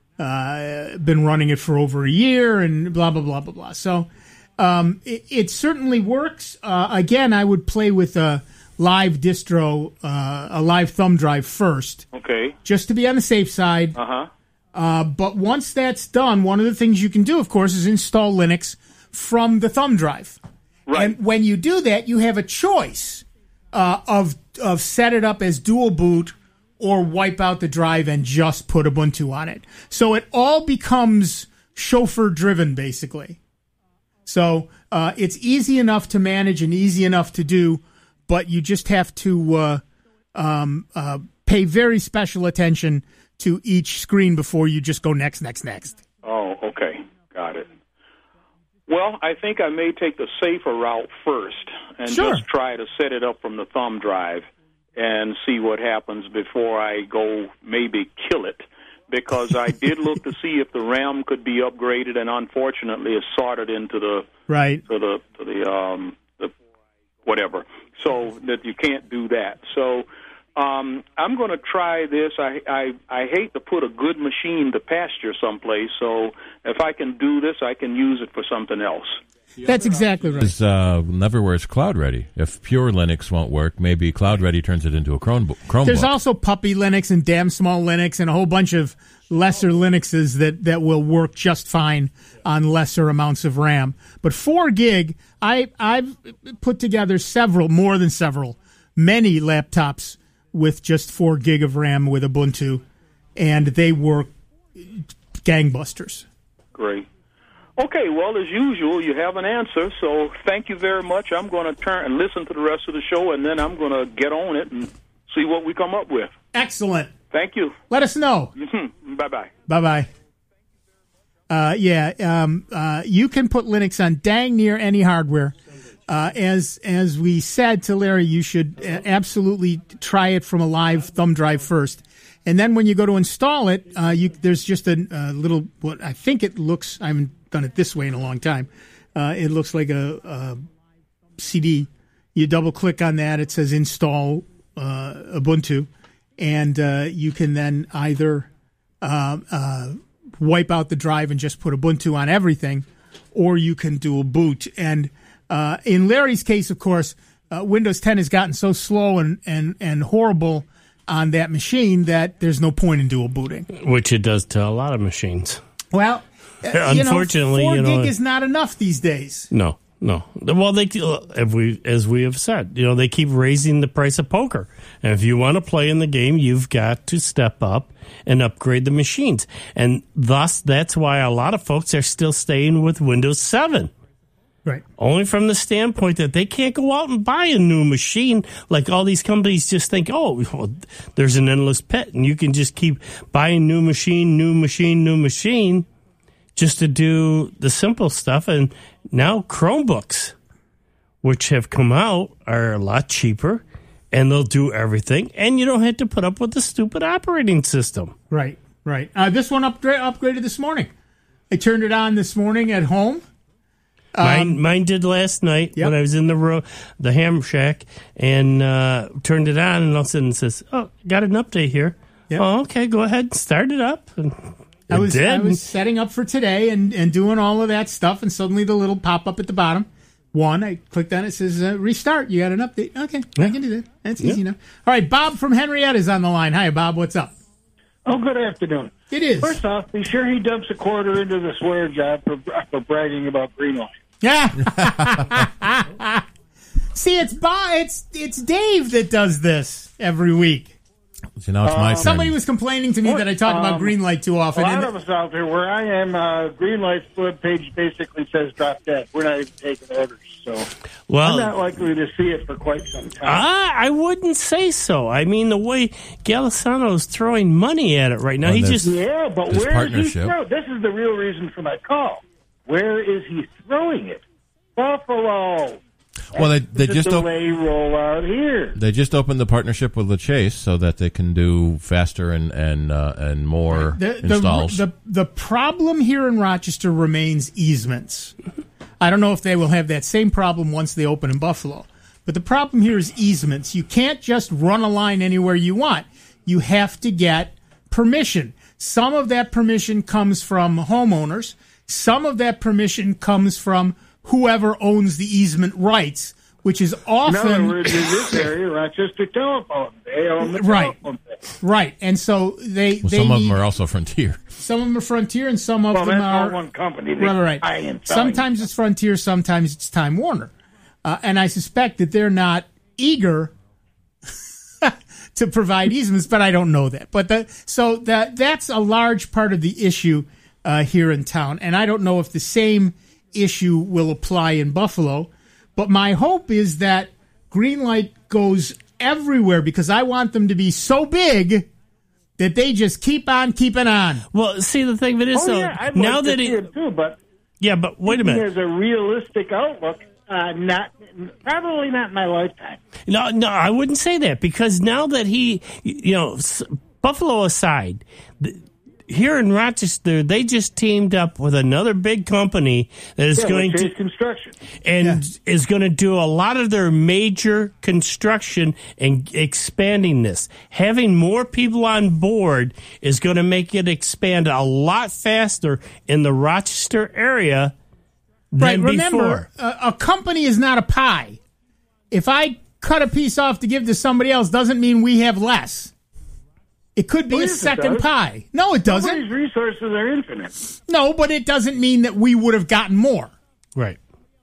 been running it for over a year and blah, blah, blah, blah, blah. So it certainly works. Again, I would play with a live distro, a live thumb drive first. Okay. Just to be on the safe side. But once that's done, one of the things you can do, of course, is install Linux from the thumb drive. Right. And when you do that, you have a choice of set it up as dual boot or wipe out the drive and just put Ubuntu on it. So it all becomes chauffeur-driven, basically. So it's easy enough to manage and easy enough to do, but you just have to pay very special attention to each screen before you just go next. Oh, okay. Got it. Well, I think I may take the safer route first and just try to set it up from the thumb drive and see what happens before I go maybe kill it. Because I did look to see if the RAM could be upgraded, and unfortunately it's sorted into the the whatever, so that you can't do that. So I'm going to try this. I hate to put a good machine to pasture someplace, so if I can do this, I can use it for something else. That's exactly right. Is Neverware's Cloud Ready. If pure Linux won't work, maybe Cloud Ready turns it into a Chromebook. There's also Puppy Linux and Damn Small Linux and a whole bunch of lesser Linuxes that will work just fine on lesser amounts of RAM. But 4 gig, I've put together many laptops with just 4 gig of RAM with Ubuntu, and they work gangbusters. Great. Okay, well, as usual, you have an answer, so thank you very much. I'm going to turn and listen to the rest of the show, and then I'm going to get on it and see what we come up with. Excellent. Thank you. Let us know. Bye-bye. Bye-bye. You can put Linux on dang near any hardware. As we said to Larry, you should absolutely try it from a live thumb drive first. And then when you go to install it, there's just a little, what I think it looks, I haven't done it this way in a long time. It looks like a CD. You double click on that. It says install Ubuntu. And you can then either wipe out the drive and just put Ubuntu on everything, or you can do a boot. And in Larry's case, of course, Windows 10 has gotten so slow and horrible on that machine that there's no point in dual booting. Which it does to a lot of machines. Well, unfortunately, 4 gig is not enough these days. No. Well, as we have said, they keep raising the price of poker. And if you want to play in the game, you've got to step up and upgrade the machines. And thus, that's why a lot of folks are still staying with Windows 7. Right. Only from the standpoint that they can't go out and buy a new machine like all these companies just think, there's an endless pit and you can just keep buying new machine just to do the simple stuff. And now Chromebooks, which have come out, are a lot cheaper and they'll do everything. And you don't have to put up with the stupid operating system. Right. This one upgraded this morning. I turned it on this morning at home. Mine did last night when I was in the Ham Shack and turned it on, and all of a sudden it says, got an update here. Yep. Oh, okay, go ahead and start it up. And I was setting up for today and doing all of that stuff, and suddenly the little pop-up at the bottom, I clicked on it, says, restart, you got an update. Okay, I can do that. That's easy enough. All right, Bob from Henrietta is on the line. Hi, Bob, what's up? Oh, good afternoon. It is. First off, be sure he dumps a quarter into the swear job for bragging about Greenlight. Yeah. See, it's Dave that does this every week. So now it's my turn. Somebody was complaining to me that I talk about Greenlight too often. A lot of us out there, where I am, Greenlight's web page basically says drop dead. We're not even taking orders, so I'm not likely to see it for quite some time. I wouldn't say so. I mean, the way Golisano's throwing money at it right now, but where is he throwing? This is the real reason for my call. Where is he throwing it? Buffalo. Well, they just roll out here. They just opened the partnership with LaChase so that they can do faster and more installs. The problem here in Rochester remains easements. I don't know if they will have that same problem once they open in Buffalo. But the problem here is easements. You can't just run a line anywhere you want. You have to get permission. Some of that permission comes from homeowners. Some of that permission comes from whoever owns the easement rights, which is often... In other words, in this area, Rochester Telephone. They own the telephone thing. Right, and so they some of them are also Frontier. Some of them are Frontier, and some of them that's are... all one company. Right. Sometimes it's Frontier, sometimes it's Time Warner. And I suspect that they're not eager to provide easements, but I don't know that. But that's a large part of the issue here in town, and I don't know if the same issue will apply in Buffalo, but my hope is that Greenlight goes everywhere because I want them to be so big that they just keep on keeping on. Well, see, the thing that is, I'd now like that to see it too, but wait a minute. There's a realistic outlook. Probably not in my lifetime. No, I wouldn't say that because now that Buffalo aside. Here in Rochester, they just teamed up with another big company that is going to construction is going to do a lot of their major construction and expanding this. Having more people on board is going to make it expand a lot faster in the Rochester area than remember, before. A company is not a pie. If I cut a piece off to give to somebody else, doesn't mean we have less. It could be a second pie. No, it doesn't. Nobody's resources are infinite. No, but it doesn't mean that we would have gotten more. Right.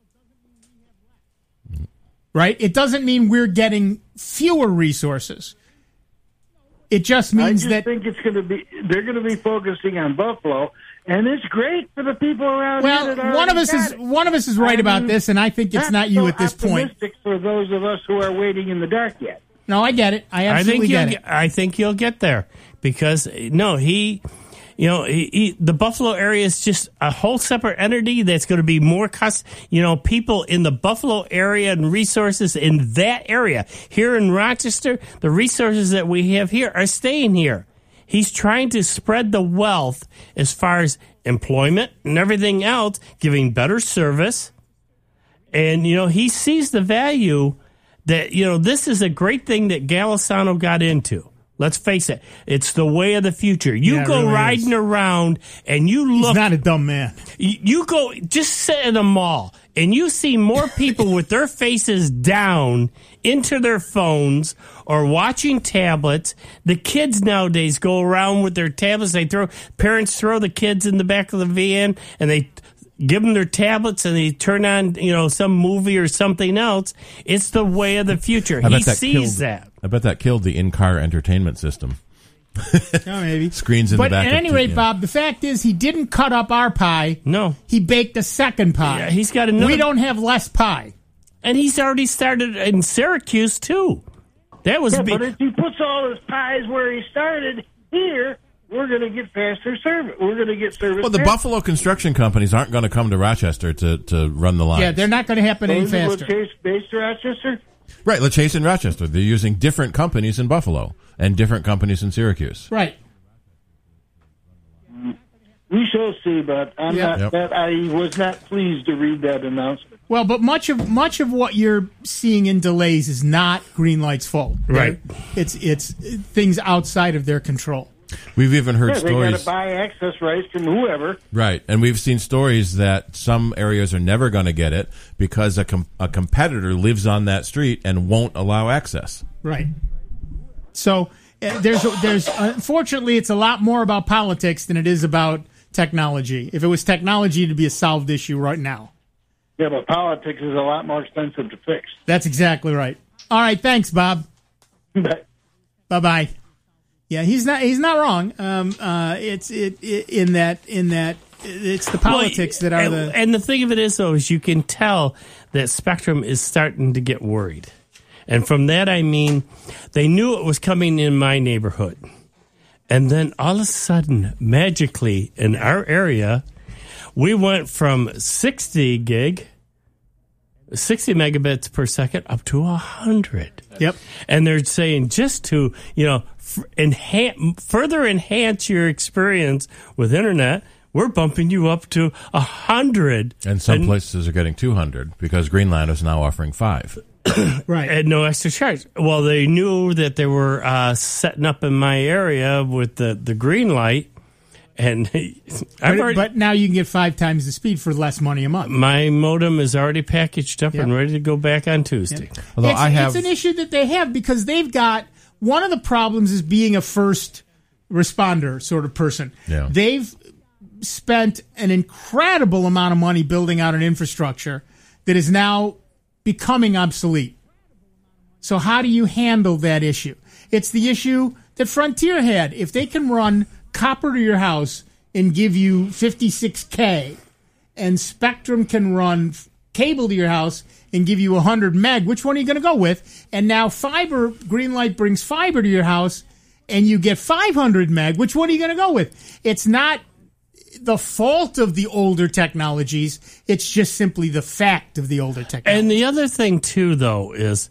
Right? It doesn't mean we're getting fewer resources. It just means I think it's going to be. They're going to be focusing on Buffalo, and it's great for the people around here. Well, one of us is right about this, and I think it's not you at this point. Optimistic for those of us who are waiting in the dark yet. No, I get it. I absolutely get it. I think you'll get there because the Buffalo area is just a whole separate entity that's going to be more people in the Buffalo area and resources in that area. Here in Rochester, the resources that we have here are staying here. He's trying to spread the wealth as far as employment and everything else, giving better service. And, he sees the value that, this is a great thing that Golisano got into. Let's face it. It's the way of the future. You go really riding around and you look. He's not a dumb man. You go, just sit in a mall and you see more people with their faces down into their phones or watching tablets. The kids nowadays go around with their tablets. Parents throw the kids in the back of the van and they give them their tablets and they turn on, some movie or something else. It's the way of the future. He sees that. I bet that killed the in-car entertainment system. Maybe. Screens in the back. But at any rate, Bob, the fact is he didn't cut up our pie. No. He baked a second pie. Yeah, he's got another. We don't have less pie. And he's already started in Syracuse, too. That was but if he puts all his pies where he started here, we're going to get faster service. We're going to get service. Well, the Buffalo construction companies aren't going to come to Rochester to run the lines. Yeah, they're not going to happen any faster. LaChase based Rochester? Right, LaChase and Rochester. They're using different companies in Buffalo and different companies in Syracuse. Right. We shall see, but I was not pleased to read that announcement. Well, but much of what you're seeing in delays is not Greenlight's fault. Right. It's things outside of their control. We've even heard stories. They got to buy access rights from whoever. Right, and we've seen stories that some areas are never going to get it because a competitor lives on that street and won't allow access. Right. So there's unfortunately, it's a lot more about politics than it is about technology. If it was technology, it'd be a solved issue right now. Yeah, but politics is a lot more expensive to fix. That's exactly right. All right, thanks, Bob. Bye-bye. Yeah, he's not wrong. It's in that it's the politics that are the. And the thing of it is, though, is you can tell that Spectrum is starting to get worried, and from that I mean they knew it was coming in my neighborhood, and then all of a sudden, magically, in our area, we went from 60 megabits per second up to 100. Yep. And they're saying just to, further enhance your experience with internet, we're bumping you up to 100. And some places are getting 200 because Greenland is now offering 5. Right. At no extra charge. Well, they knew that they were setting up in my area with the green light. And but now you can get 5 times the speed for less money a month. My modem is already packaged up and ready to go back on Tuesday. Yep. Although it's an issue that they have because they've got one of the problems is being a first responder sort of person. Yeah. They've spent an incredible amount of money building out an infrastructure that is now becoming obsolete. So how do you handle that issue? It's the issue that Frontier had. If they can run copper to your house and give you 56K, and Spectrum can run cable to your house and give you 100 meg, which one are you going to go with? And now fiber, Greenlight brings fiber to your house and you get 500 meg, which one are you going to go with? It's not the fault of the older technologies. It's just simply the fact of the older technology. And the other thing, too, though, is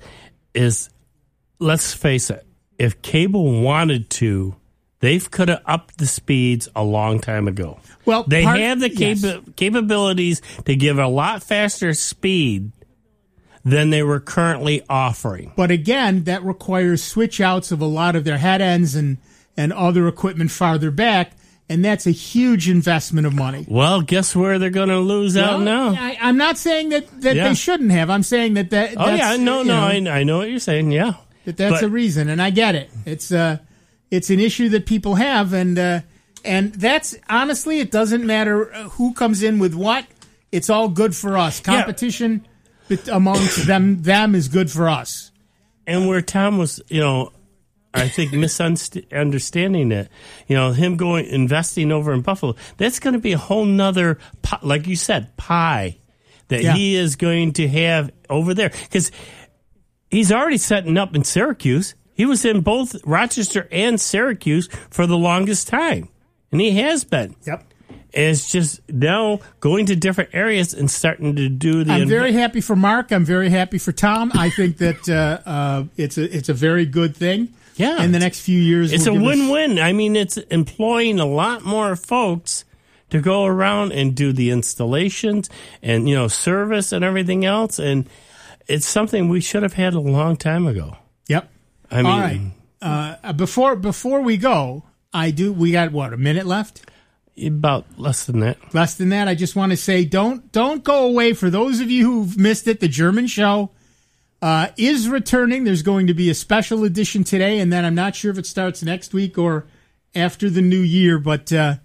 let's face it, if cable wanted to, they could have upped the speeds a long time ago. Well, they have the capabilities to give a lot faster speed than they were currently offering. But again, that requires switch outs of a lot of their head ends and other equipment farther back, and that's a huge investment of money. Well, guess where they're going to lose out now? I'm not saying that they shouldn't have. I'm saying that that's... I know what you're saying, yeah. That's a reason, and I get it. It's an issue that people have, and that's honestly, it doesn't matter who comes in with what. It's all good for us. Competition amongst them is good for us. And where Tom was, I think misunderstanding it. Him investing over in Buffalo. That's going to be a whole nother, like you said, pie that he is going to have over there because he's already setting up in Syracuse. He was in both Rochester and Syracuse for the longest time, and he has been. Yep. And it's just now going to different areas and starting to do the... I'm very happy for Mark. I'm very happy for Tom. I think that it's a very good thing. Yeah. In the next few years. It's a win-win. I mean, it's employing a lot more folks to go around and do the installations and, service and everything else, and it's something we should have had a long time ago. Yep. I mean, all right. Before we go, we got a minute left? About less than that. Less than that. I just want to say, don't go away. For those of you who've missed it, the German show is returning. There's going to be a special edition today, and then I'm not sure if it starts next week or after the new year, but the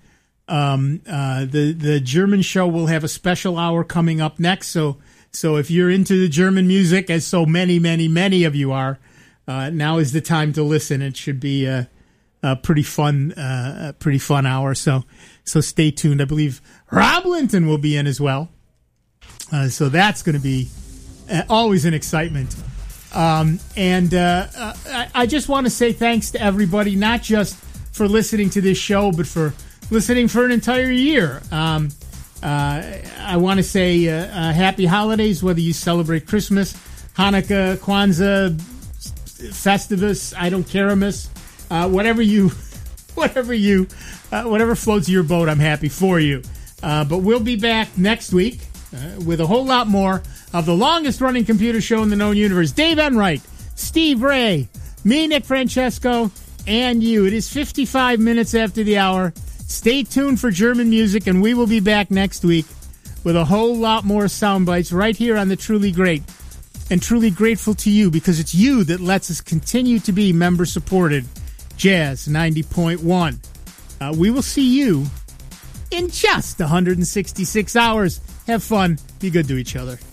German show will have a special hour coming up next. So if you're into the German music, as so many, many, many of you are, now is the time to listen. It should be a pretty fun hour. So stay tuned. I believe Rob Linton will be in as well. So that's going to be always an excitement. I just want to say thanks to everybody, not just for listening to this show, but for listening for an entire year. I want to say happy holidays, whether you celebrate Christmas, Hanukkah, Kwanzaa, Festivus, I don't caremus, whatever floats your boat, I'm happy for you. But we'll be back next week with a whole lot more of the longest running computer show in the known universe. Dave Enright, Steve Ray, me, Nick Francesco, and you. It is 55 minutes after the hour. Stay tuned for German music, and we will be back next week with a whole lot more sound bites right here on the Truly Great. And truly grateful to you because it's you that lets us continue to be member-supported Jazz 90.1. We will see you in just 166 hours. Have fun. Be good to each other.